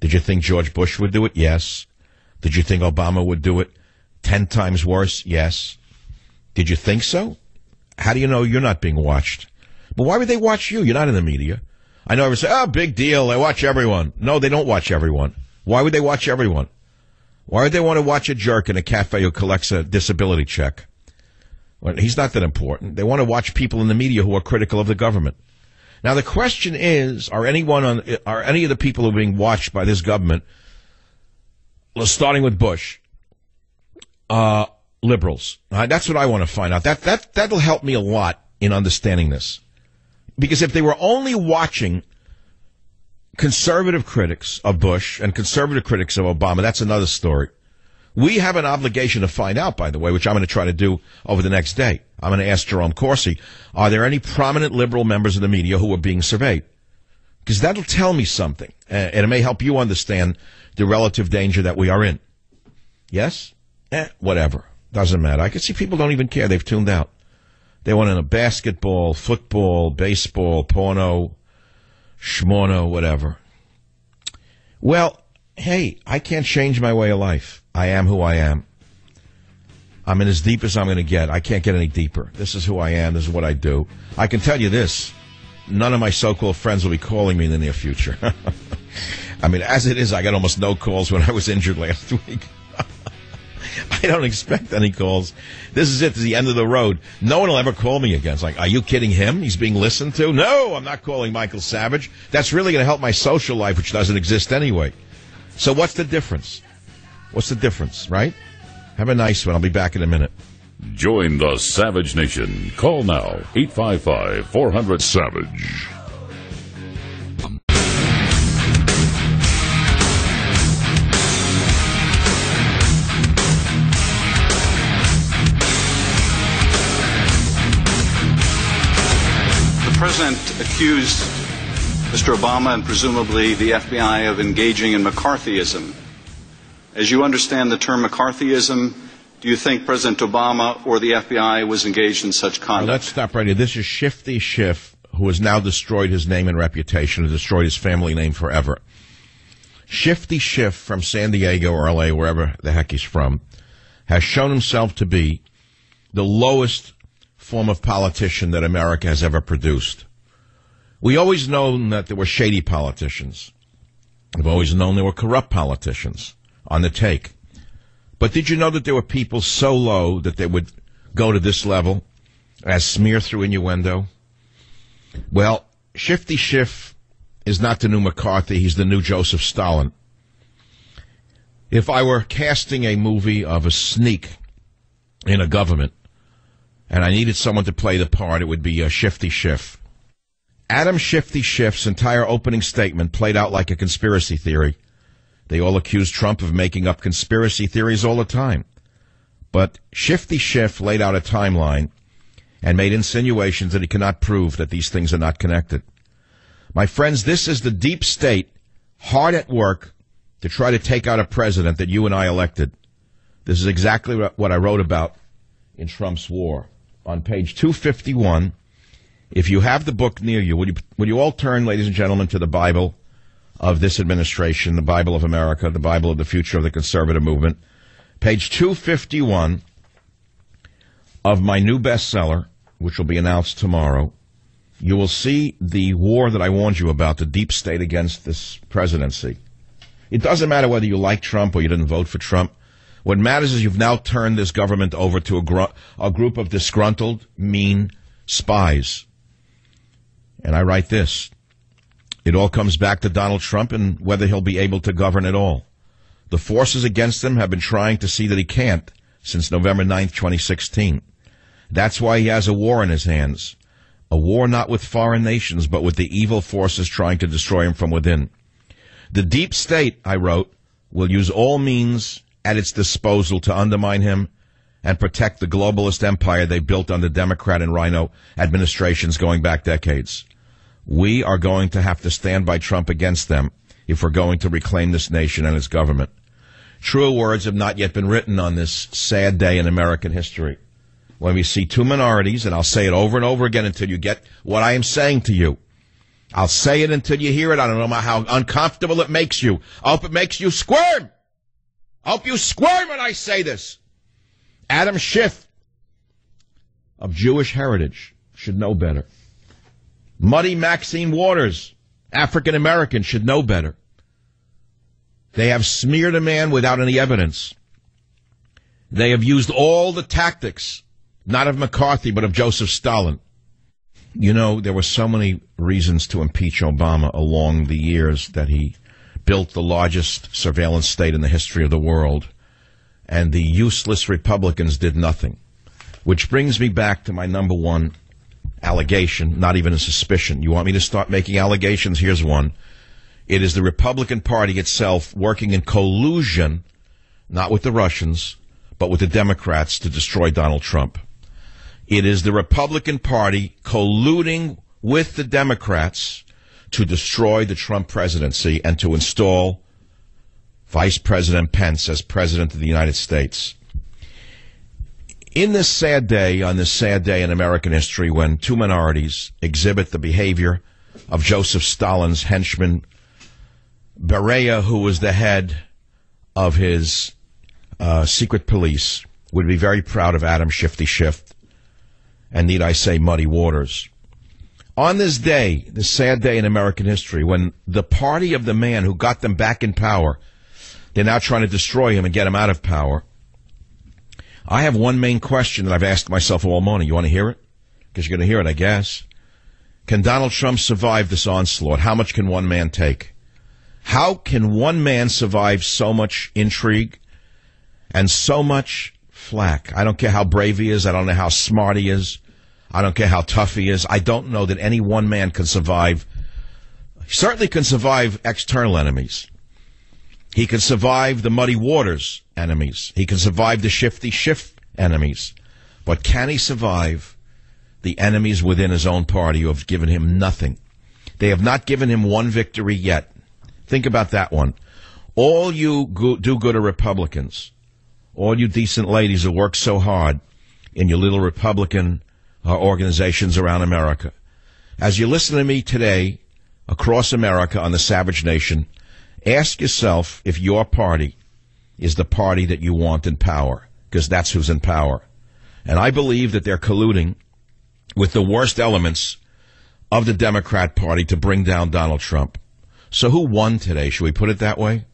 [SPEAKER 2] Did you think George Bush would do it? Yes. Did you think Obama would do it ten times worse? Yes. Did you think so? How do you know you're not being watched? But why would they watch you? You're not in the media. I know everyone say, oh, big deal. They watch everyone. No, they don't watch everyone. Why would they watch everyone? Why would they want to watch a jerk in a cafe who collects a disability check? Well, he's not that important. They want to watch people in the media who are critical of the government. Now, the question is, are anyone on, are any of the people who are being watched by this government, starting with Bush, uh, liberals? Uh, that's what I want to find out. That, that, that'll help me a lot in understanding this. Because if they were only watching conservative critics of Bush and conservative critics of Obama, that's another story. We have an obligation to find out, by the way, which I'm going to try to do over the next day. I'm going to ask Jerome Corsi, are there any prominent liberal members of the media who are being surveyed? Because that'll tell me something, and it may help you understand the relative danger that we are in. Yes? Eh, whatever. Doesn't matter. I can see people don't even care. They've tuned out. They want in a basketball, football, baseball, porno, schmorno, whatever. Well, hey, I can't change my way of life. I am who I am. I'm in as deep as I'm going to get. I can't get any deeper. This is who I am. This is what I do. I can tell you this. None of my so-called friends will be calling me in the near future. I mean, as it is, I got almost no calls when I was injured last week. I don't expect any calls. This is it. This is the end of the road. No one will ever call me again. It's like, are you kidding him? He's being listened to? No, I'm not calling Michael Savage. That's really going to help my social life, which doesn't exist anyway. So what's the difference? What's the difference, right? Have a nice one. I'll be back in a minute.
[SPEAKER 1] Join the Savage Nation. Call now, eight five five, four hundred, SAVAGE.
[SPEAKER 7] The president accused Mister Obama and presumably the F B I of engaging in McCarthyism. As you understand the term McCarthyism, do you think President Obama or the F B I was engaged in such conduct?
[SPEAKER 2] Now, let's stop right here. This is Shifty Schiff, who has now destroyed his name and reputation and destroyed his family name forever. Shifty Schiff from San Diego or L A, wherever the heck he's from, has shown himself to be the lowest form of politician that America has ever produced. We always known that there were shady politicians. We've always known there were corrupt politicians on the take. But did you know that there were people so low that they would go to this level as smear through innuendo? Well, Shifty Schiff is not the new McCarthy. He's the new Joseph Stalin. If I were casting a movie of a sneak in a government and I needed someone to play the part, it would be uh, Shifty Schiff. Adam Shifty Schiff's entire opening statement played out like a conspiracy theory. They all accuse Trump of making up conspiracy theories all the time. But Shifty Schiff laid out a timeline and made insinuations that he cannot prove that these things are not connected. My friends, this is the deep state hard at work to try to take out a president that you and I elected. This is exactly what I wrote about in Trump's War. On page two fifty-one, if you have the book near you, would you, would you all turn, ladies and gentlemen, to the Bible of this administration, the Bible of America, the Bible of the future of the conservative movement. Page two fifty-one of my new bestseller, which will be announced tomorrow, you will see the war that I warned you about, the deep state against this presidency. It doesn't matter whether you like Trump or you didn't vote for Trump. What matters is you've now turned this government over to a, gr- a group of disgruntled, mean spies. And I write this. It all comes back to Donald Trump and whether he'll be able to govern at all. The forces against him have been trying to see that he can't since November ninth, twenty sixteen. That's why he has a war in his hands. A war not with foreign nations, but with the evil forces trying to destroy him from within. The deep state, I wrote, will use all means at its disposal to undermine him and protect the globalist empire they built under Democrat and Rhino administrations going back decades. We are going to have to stand by Trump against them if we're going to reclaim this nation and its government. Truer words have not yet been written on this sad day in American history. When we see two minorities, and I'll say it over and over again until you get what I am saying to you, I'll say it until you hear it. I don't know how uncomfortable it makes you. I hope it makes you squirm. I hope you squirm when I say this. Adam Schiff, of Jewish heritage, should know better. Muddy Maxine Waters, African American, should know better. They have smeared a man without any evidence. They have used all the tactics, not of McCarthy, but of Joseph Stalin. You know, there were so many reasons to impeach Obama along the years that he built the largest surveillance state in the history of the world, and the useless Republicans did nothing. Which brings me back to my number one allegation, not even a suspicion. You want me to start making allegations? Here's one. It is the Republican Party itself working in collusion, not with the Russians, but with the Democrats to destroy Donald Trump. It is the Republican Party colluding with the Democrats to destroy the Trump presidency and to install Vice President Pence as President of the United States. In this sad day, on this sad day in American history, when two minorities exhibit the behavior of Joseph Stalin's henchman, Beria, who was the head of his uh, secret police, would be very proud of Adam Shifty Schiff, and need I say Muddy Waters. On this day, this sad day in American history, when the party of the man who got them back in power, they're now trying to destroy him and get him out of power, I have one main question that I've asked myself all morning. You want to hear it? Because you're going to hear it, I guess. Can Donald Trump survive this onslaught? How much can one man take? How can one man survive so much intrigue and so much flack? I don't care how brave he is. I don't know how smart he is. I don't care how tough he is. I don't know that any one man can survive. He certainly can survive external enemies. He can survive the Muddy Waters enemies. He can survive the Shifty Schiff enemies. But can he survive the enemies within his own party who have given him nothing? They have not given him one victory yet. Think about that one. All you go- do-gooder Republicans, all you decent ladies who work so hard in your little Republican uh, organizations around America, as you listen to me today across America on the Savage Nation, ask yourself if your party is the party that you want in power, because that's who's in power. And I believe that they're colluding with the worst elements of the Democrat Party to bring down Donald Trump. So who won today? Should we put it that way?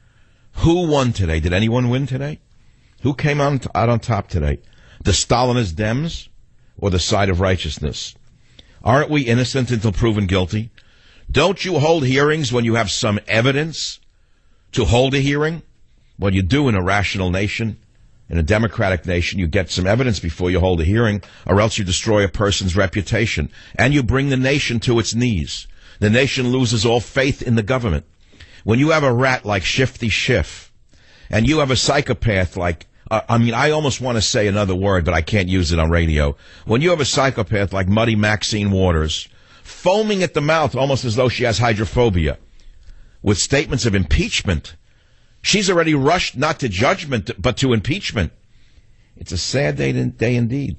[SPEAKER 2] Who won today? Did anyone win today? Who came out on top today? The Stalinist Dems or the side of righteousness? Aren't we innocent until proven guilty? Don't you hold hearings when you have some evidence to hold a hearing? Well, you do in a rational nation. In a democratic nation, you get some evidence before you hold a hearing, or else you destroy a person's reputation. And you bring the nation to its knees. The nation loses all faith in the government. When you have a rat like Shifty Schiff, and you have a psychopath like, uh, I mean, I almost want to say another word, but I can't use it on radio. When you have a psychopath like Muddy Maxine Waters, foaming at the mouth almost as though she has hydrophobia, with statements of impeachment, she's already rushed not to judgment, but to impeachment. It's a sad day, day indeed.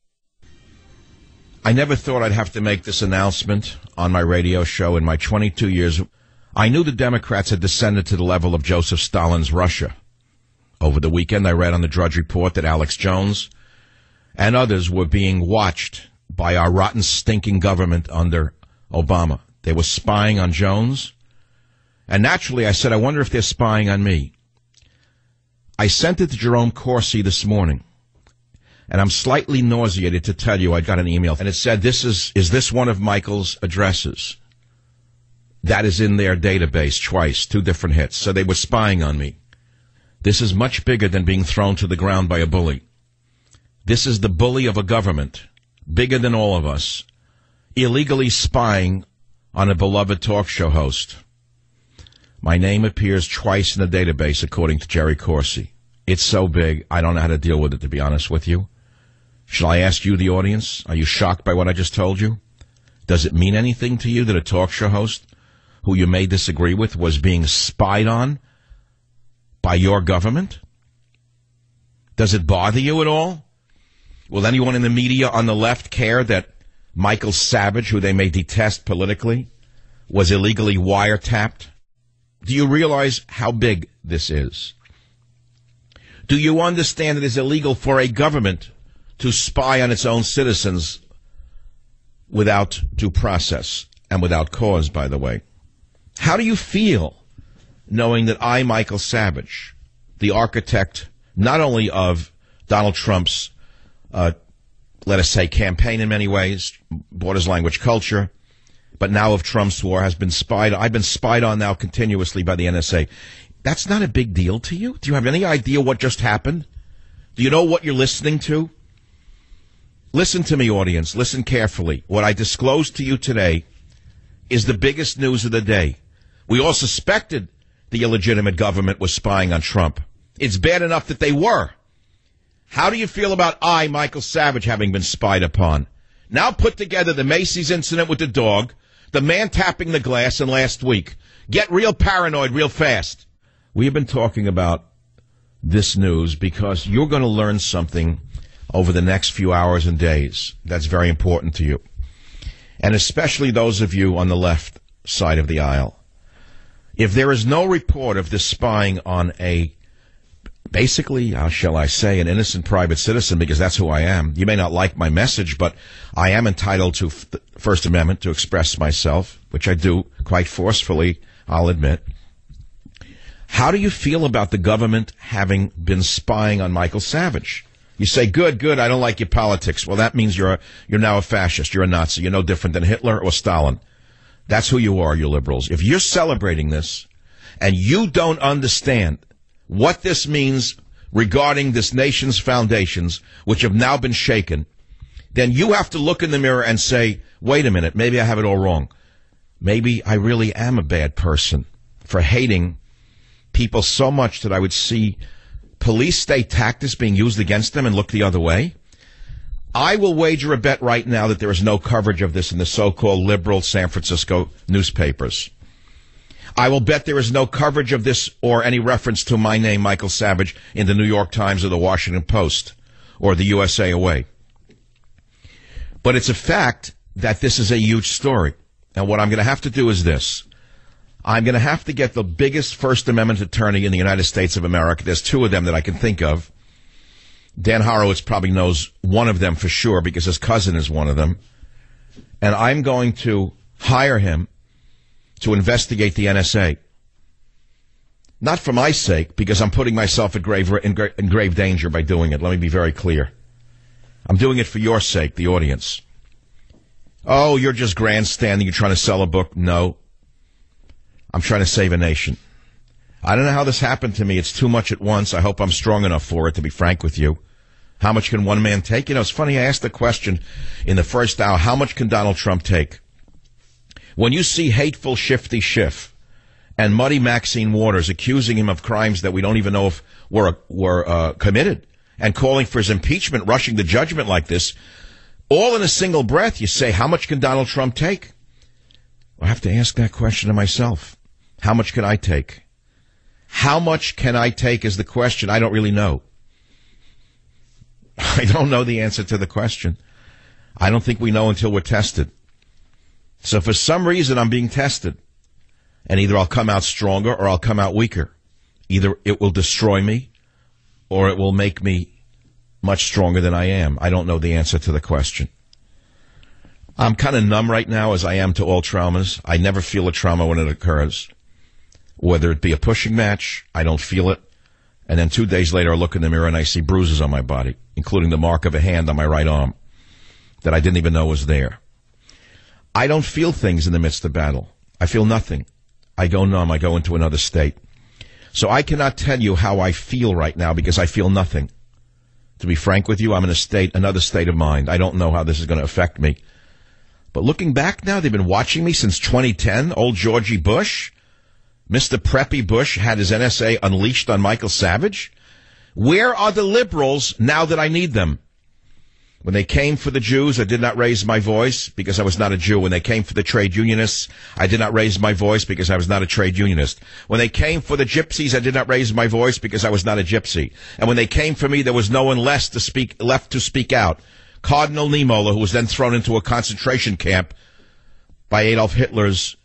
[SPEAKER 2] I never thought I'd have to make this announcement on my radio show in my twenty-two years. I knew the Democrats had descended to the level of Joseph Stalin's Russia. Over the weekend, I read on the Drudge Report that Alex Jones and others were being watched by our rotten, stinking government under Obama. They were spying on Jones. And naturally, I said, I wonder if they're spying on me. I sent it to Jerome Corsi this morning. And I'm slightly nauseated to tell you I got an email. And it said, "This is, is this one of Michael's addresses?" That is in their database twice, two different hits. So they were spying on me. This is much bigger than being thrown to the ground by a bully. This is the bully of a government, bigger than all of us, illegally spying on a beloved talk show host. My name appears twice in the database, according to Jerry Corsi. It's so big, I don't know how to deal with it, to be honest with you. Shall I ask you, the audience? Are you shocked by what I just told you? Does it mean anything to you that a talk show host who you may disagree with was being spied on by your government? Does it bother you at all? Will anyone in the media on the left care that Michael Savage, who they may detest politically, was illegally wiretapped? Do you realize how big this is? Do you understand it is illegal for a government to spy on its own citizens without due process and without cause, by the way? How do you feel knowing that I, Michael Savage, the architect not only of Donald Trump's, uh, let us say, campaign in many ways, borders language culture, but now of Trump's war, has been spied. I've been spied on now continuously by the N S A. That's not a big deal to you? Do you have any idea what just happened? Do you know what you're listening to? Listen to me, audience. Listen carefully. What I disclosed to you today is the biggest news of the day. We all suspected the illegitimate government was spying on Trump. It's bad enough that they were. How do you feel about I, Michael Savage, having been spied upon? Now put together the Macy's incident with the dog, the man tapping the glass, and last week. Get real paranoid real fast. We have been talking about this news because you're going to learn something over the next few hours and days that's very important to you. And especially those of you on the left side of the aisle. If there is no report of this spying on a, basically, how shall I say, an innocent private citizen, because that's who I am. You may not like my message, but I am entitled to the First Amendment to express myself, which I do quite forcefully, I'll admit. How do you feel about the government having been spying on Michael Savage? You say, good, good, I don't like your politics. Well, that means you're a, you're now a fascist. You're a Nazi. You're no different than Hitler or Stalin. That's who you are, you liberals. If you're celebrating this and you don't understand what this means regarding this nation's foundations, which have now been shaken, then you have to look in the mirror and say, wait a minute, maybe I have it all wrong. Maybe I really am a bad person for hating people so much that I would see police state tactics being used against them and look the other way. I will wager a bet right now that there is no coverage of this in the so-called liberal San Francisco newspapers. I will bet there is no coverage of this or any reference to my name, Michael Savage, in the New York Times or the Washington Post or the U S A Away. But it's a fact that this is a huge story. And what I'm going to have to do is this. I'm going to have to get the biggest First Amendment attorney in the United States of America. There's two of them that I can think of. Dan Horowitz probably knows one of them for sure because his cousin is one of them. And I'm going to hire him to investigate the N S A. Not for my sake, because I'm putting myself at grave, in, gra- in grave danger by doing it. Let me be very clear. I'm doing it for your sake, the audience. Oh, you're just grandstanding. You're trying to sell a book. No. I'm trying to save a nation. I don't know how this happened to me. It's too much at once. I hope I'm strong enough for it, to be frank with you. How much can one man take? You know, it's funny. I asked the question in the first hour, how much can Donald Trump take? When you see hateful Shifty Schiff and Muddy Maxine Waters accusing him of crimes that we don't even know if were were uh, committed and calling for his impeachment, rushing to judgment like this, all in a single breath, you say, how much can Donald Trump take? I have to ask that question to myself. How much can I take? How much can I take is the question. I don't really know. I don't know the answer to the question. I don't think we know until we're tested. So for some reason, I'm being tested. And either I'll come out stronger or I'll come out weaker. Either it will destroy me or it will make me much stronger than I am. I don't know the answer to the question. I'm kind of numb right now as I am to all traumas. I never feel a trauma when it occurs. Whether it be a pushing match, I don't feel it. And then two days later, I look in the mirror and I see bruises on my body, including the mark of a hand on my right arm that I didn't even know was there. I don't feel things in the midst of battle. I feel nothing. I go numb. I go into another state. So I cannot tell you how I feel right now because I feel nothing. To be frank with you, I'm in a state, another state of mind. I don't know how this is going to affect me. But looking back now, they've been watching me since twenty ten. Old Georgie Bush, Mister Preppy Bush, had his N S A unleashed on Michael Savage. Where are the liberals now that I need them? When they came for the Jews, I did not raise my voice because I was not a Jew. When they came for the trade unionists, I did not raise my voice because I was not a trade unionist. When they came for the gypsies, I did not raise my voice because I was not a gypsy. And when they came for me, there was no one less to speak, left to speak out. Cardinal Niemöller, who was then thrown into a concentration camp by Adolf Hitler's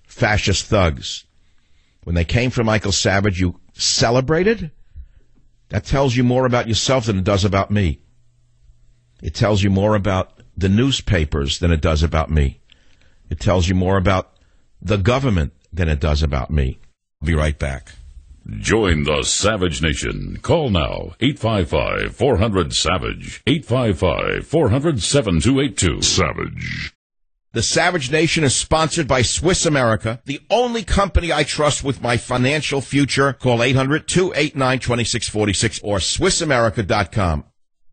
[SPEAKER 2] fascist thugs. When they came for Michael Savage, you celebrated? That tells you more about yourself than it does about me. It tells you more about the newspapers than it does about me. It tells you more about the government than it does about me. I'll be right back.
[SPEAKER 1] Join the Savage Nation. Call now, eight five five, four hundred, SAVAGE, eight five five, four hundred, seven two eight two. Savage.
[SPEAKER 2] The Savage Nation is sponsored by Swiss America, the only company I trust with my financial future. Call eight hundred, two eight nine, two six four six or swiss america dot com.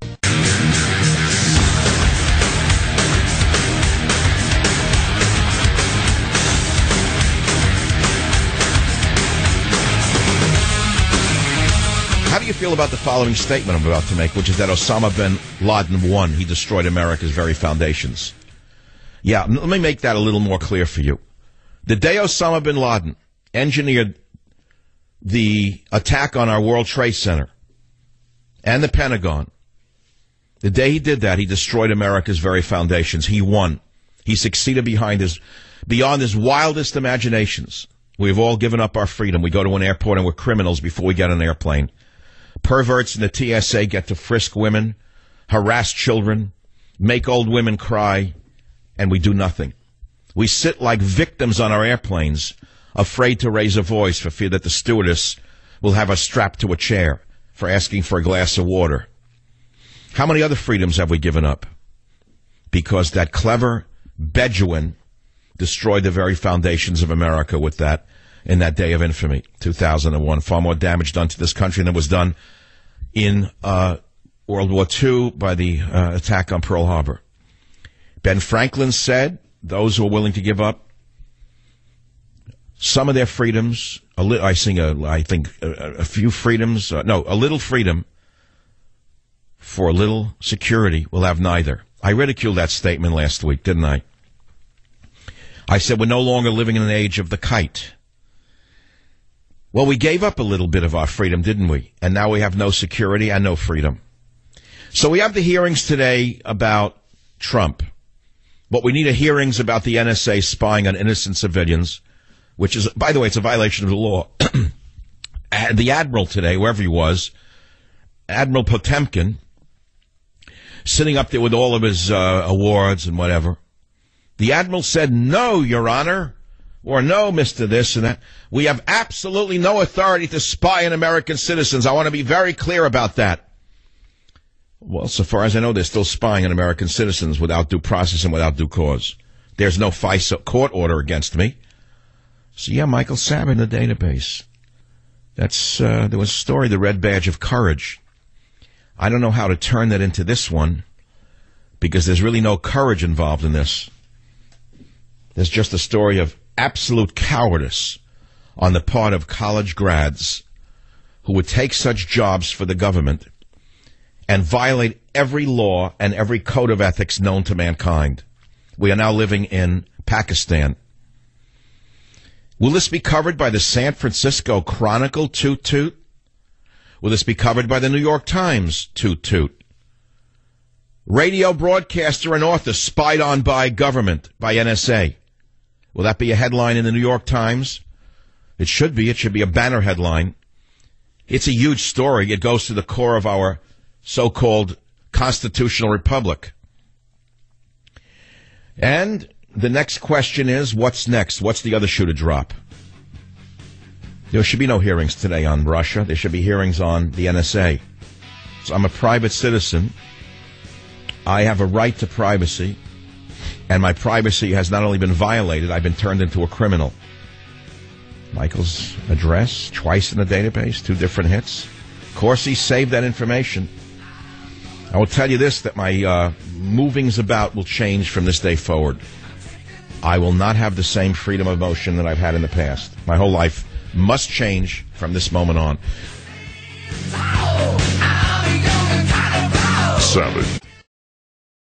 [SPEAKER 2] How do you feel about the following statement I'm about to make, which is that Osama bin Laden won? He destroyed America's very foundations. Yeah, let me make that a little more clear for you. The day Osama bin Laden engineered the attack on our World Trade Center and the Pentagon, the day he did that, he destroyed America's very foundations. He won. He succeeded behind his, beyond his wildest imaginations. We've all given up our freedom. We go to an airport and we're criminals before we get on an airplane. Perverts in the T S A get to frisk women, harass children, make old women cry, and we do nothing. We sit like victims on our airplanes, afraid to raise a voice for fear that the stewardess will have us strapped to a chair for asking for a glass of water. How many other freedoms have we given up? Because that clever Bedouin destroyed the very foundations of America with that, in that day of infamy, two thousand one. Far more damage done to this country than was done in uh, World War Two by the uh, attack on Pearl Harbor. Ben Franklin said those who are willing to give up some of their freedoms, a li- I, sing a, I think a, a few freedoms, uh, no, a little freedom for a little security will have neither. I ridiculed that statement last week, didn't I? I said we're no longer living in an age of the kite. Well, we gave up a little bit of our freedom, didn't we? And now we have no security and no freedom. So we have the hearings today about Trump. What we need are hearings about the N S A spying on innocent civilians, which is, by the way, it's a violation of the law. The Admiral today, wherever he was, Admiral Potemkin, sitting up there with all of his uh, awards and whatever, the Admiral said, "No, Your Honor," or "No, Mister This and that. We have absolutely no authority to spy on American citizens. I want to be very clear about that." Well, so far as I know, they're still spying on American citizens without due process and without due cause. There's no FISA court order against me. So, yeah, Michael Savage in the database. That's, uh, there was a story, The Red Badge of Courage. I don't know how to turn that into this one, because there's really no courage involved in this. There's just a story of absolute cowardice on the part of college grads who would take such jobs for the government and violate every law and every code of ethics known to mankind. We are now living in Pakistan. Will this be covered by the San Francisco Chronicle, toot toot? Will this be covered by the New York Times, toot toot? Radio broadcaster and author spied on by government, by N S A. Will that be a headline in the New York Times? It should be. It should be a banner headline. It's a huge story. It goes to the core of our so-called constitutional republic. And the next question is, what's next? What's the other shoe to drop? There should be no hearings today on Russia. There should be hearings on the N S A. So I'm a private citizen. I have a right to privacy. And my privacy has not only been violated, I've been turned into a criminal. Michael's address, twice in the database, two different hits. Of course, he saved that information. I will tell you this, that my uh, movings about will change from this day forward. I will not have the same freedom of motion that I've had in the past. My whole life must change from this moment on.
[SPEAKER 1] Savage.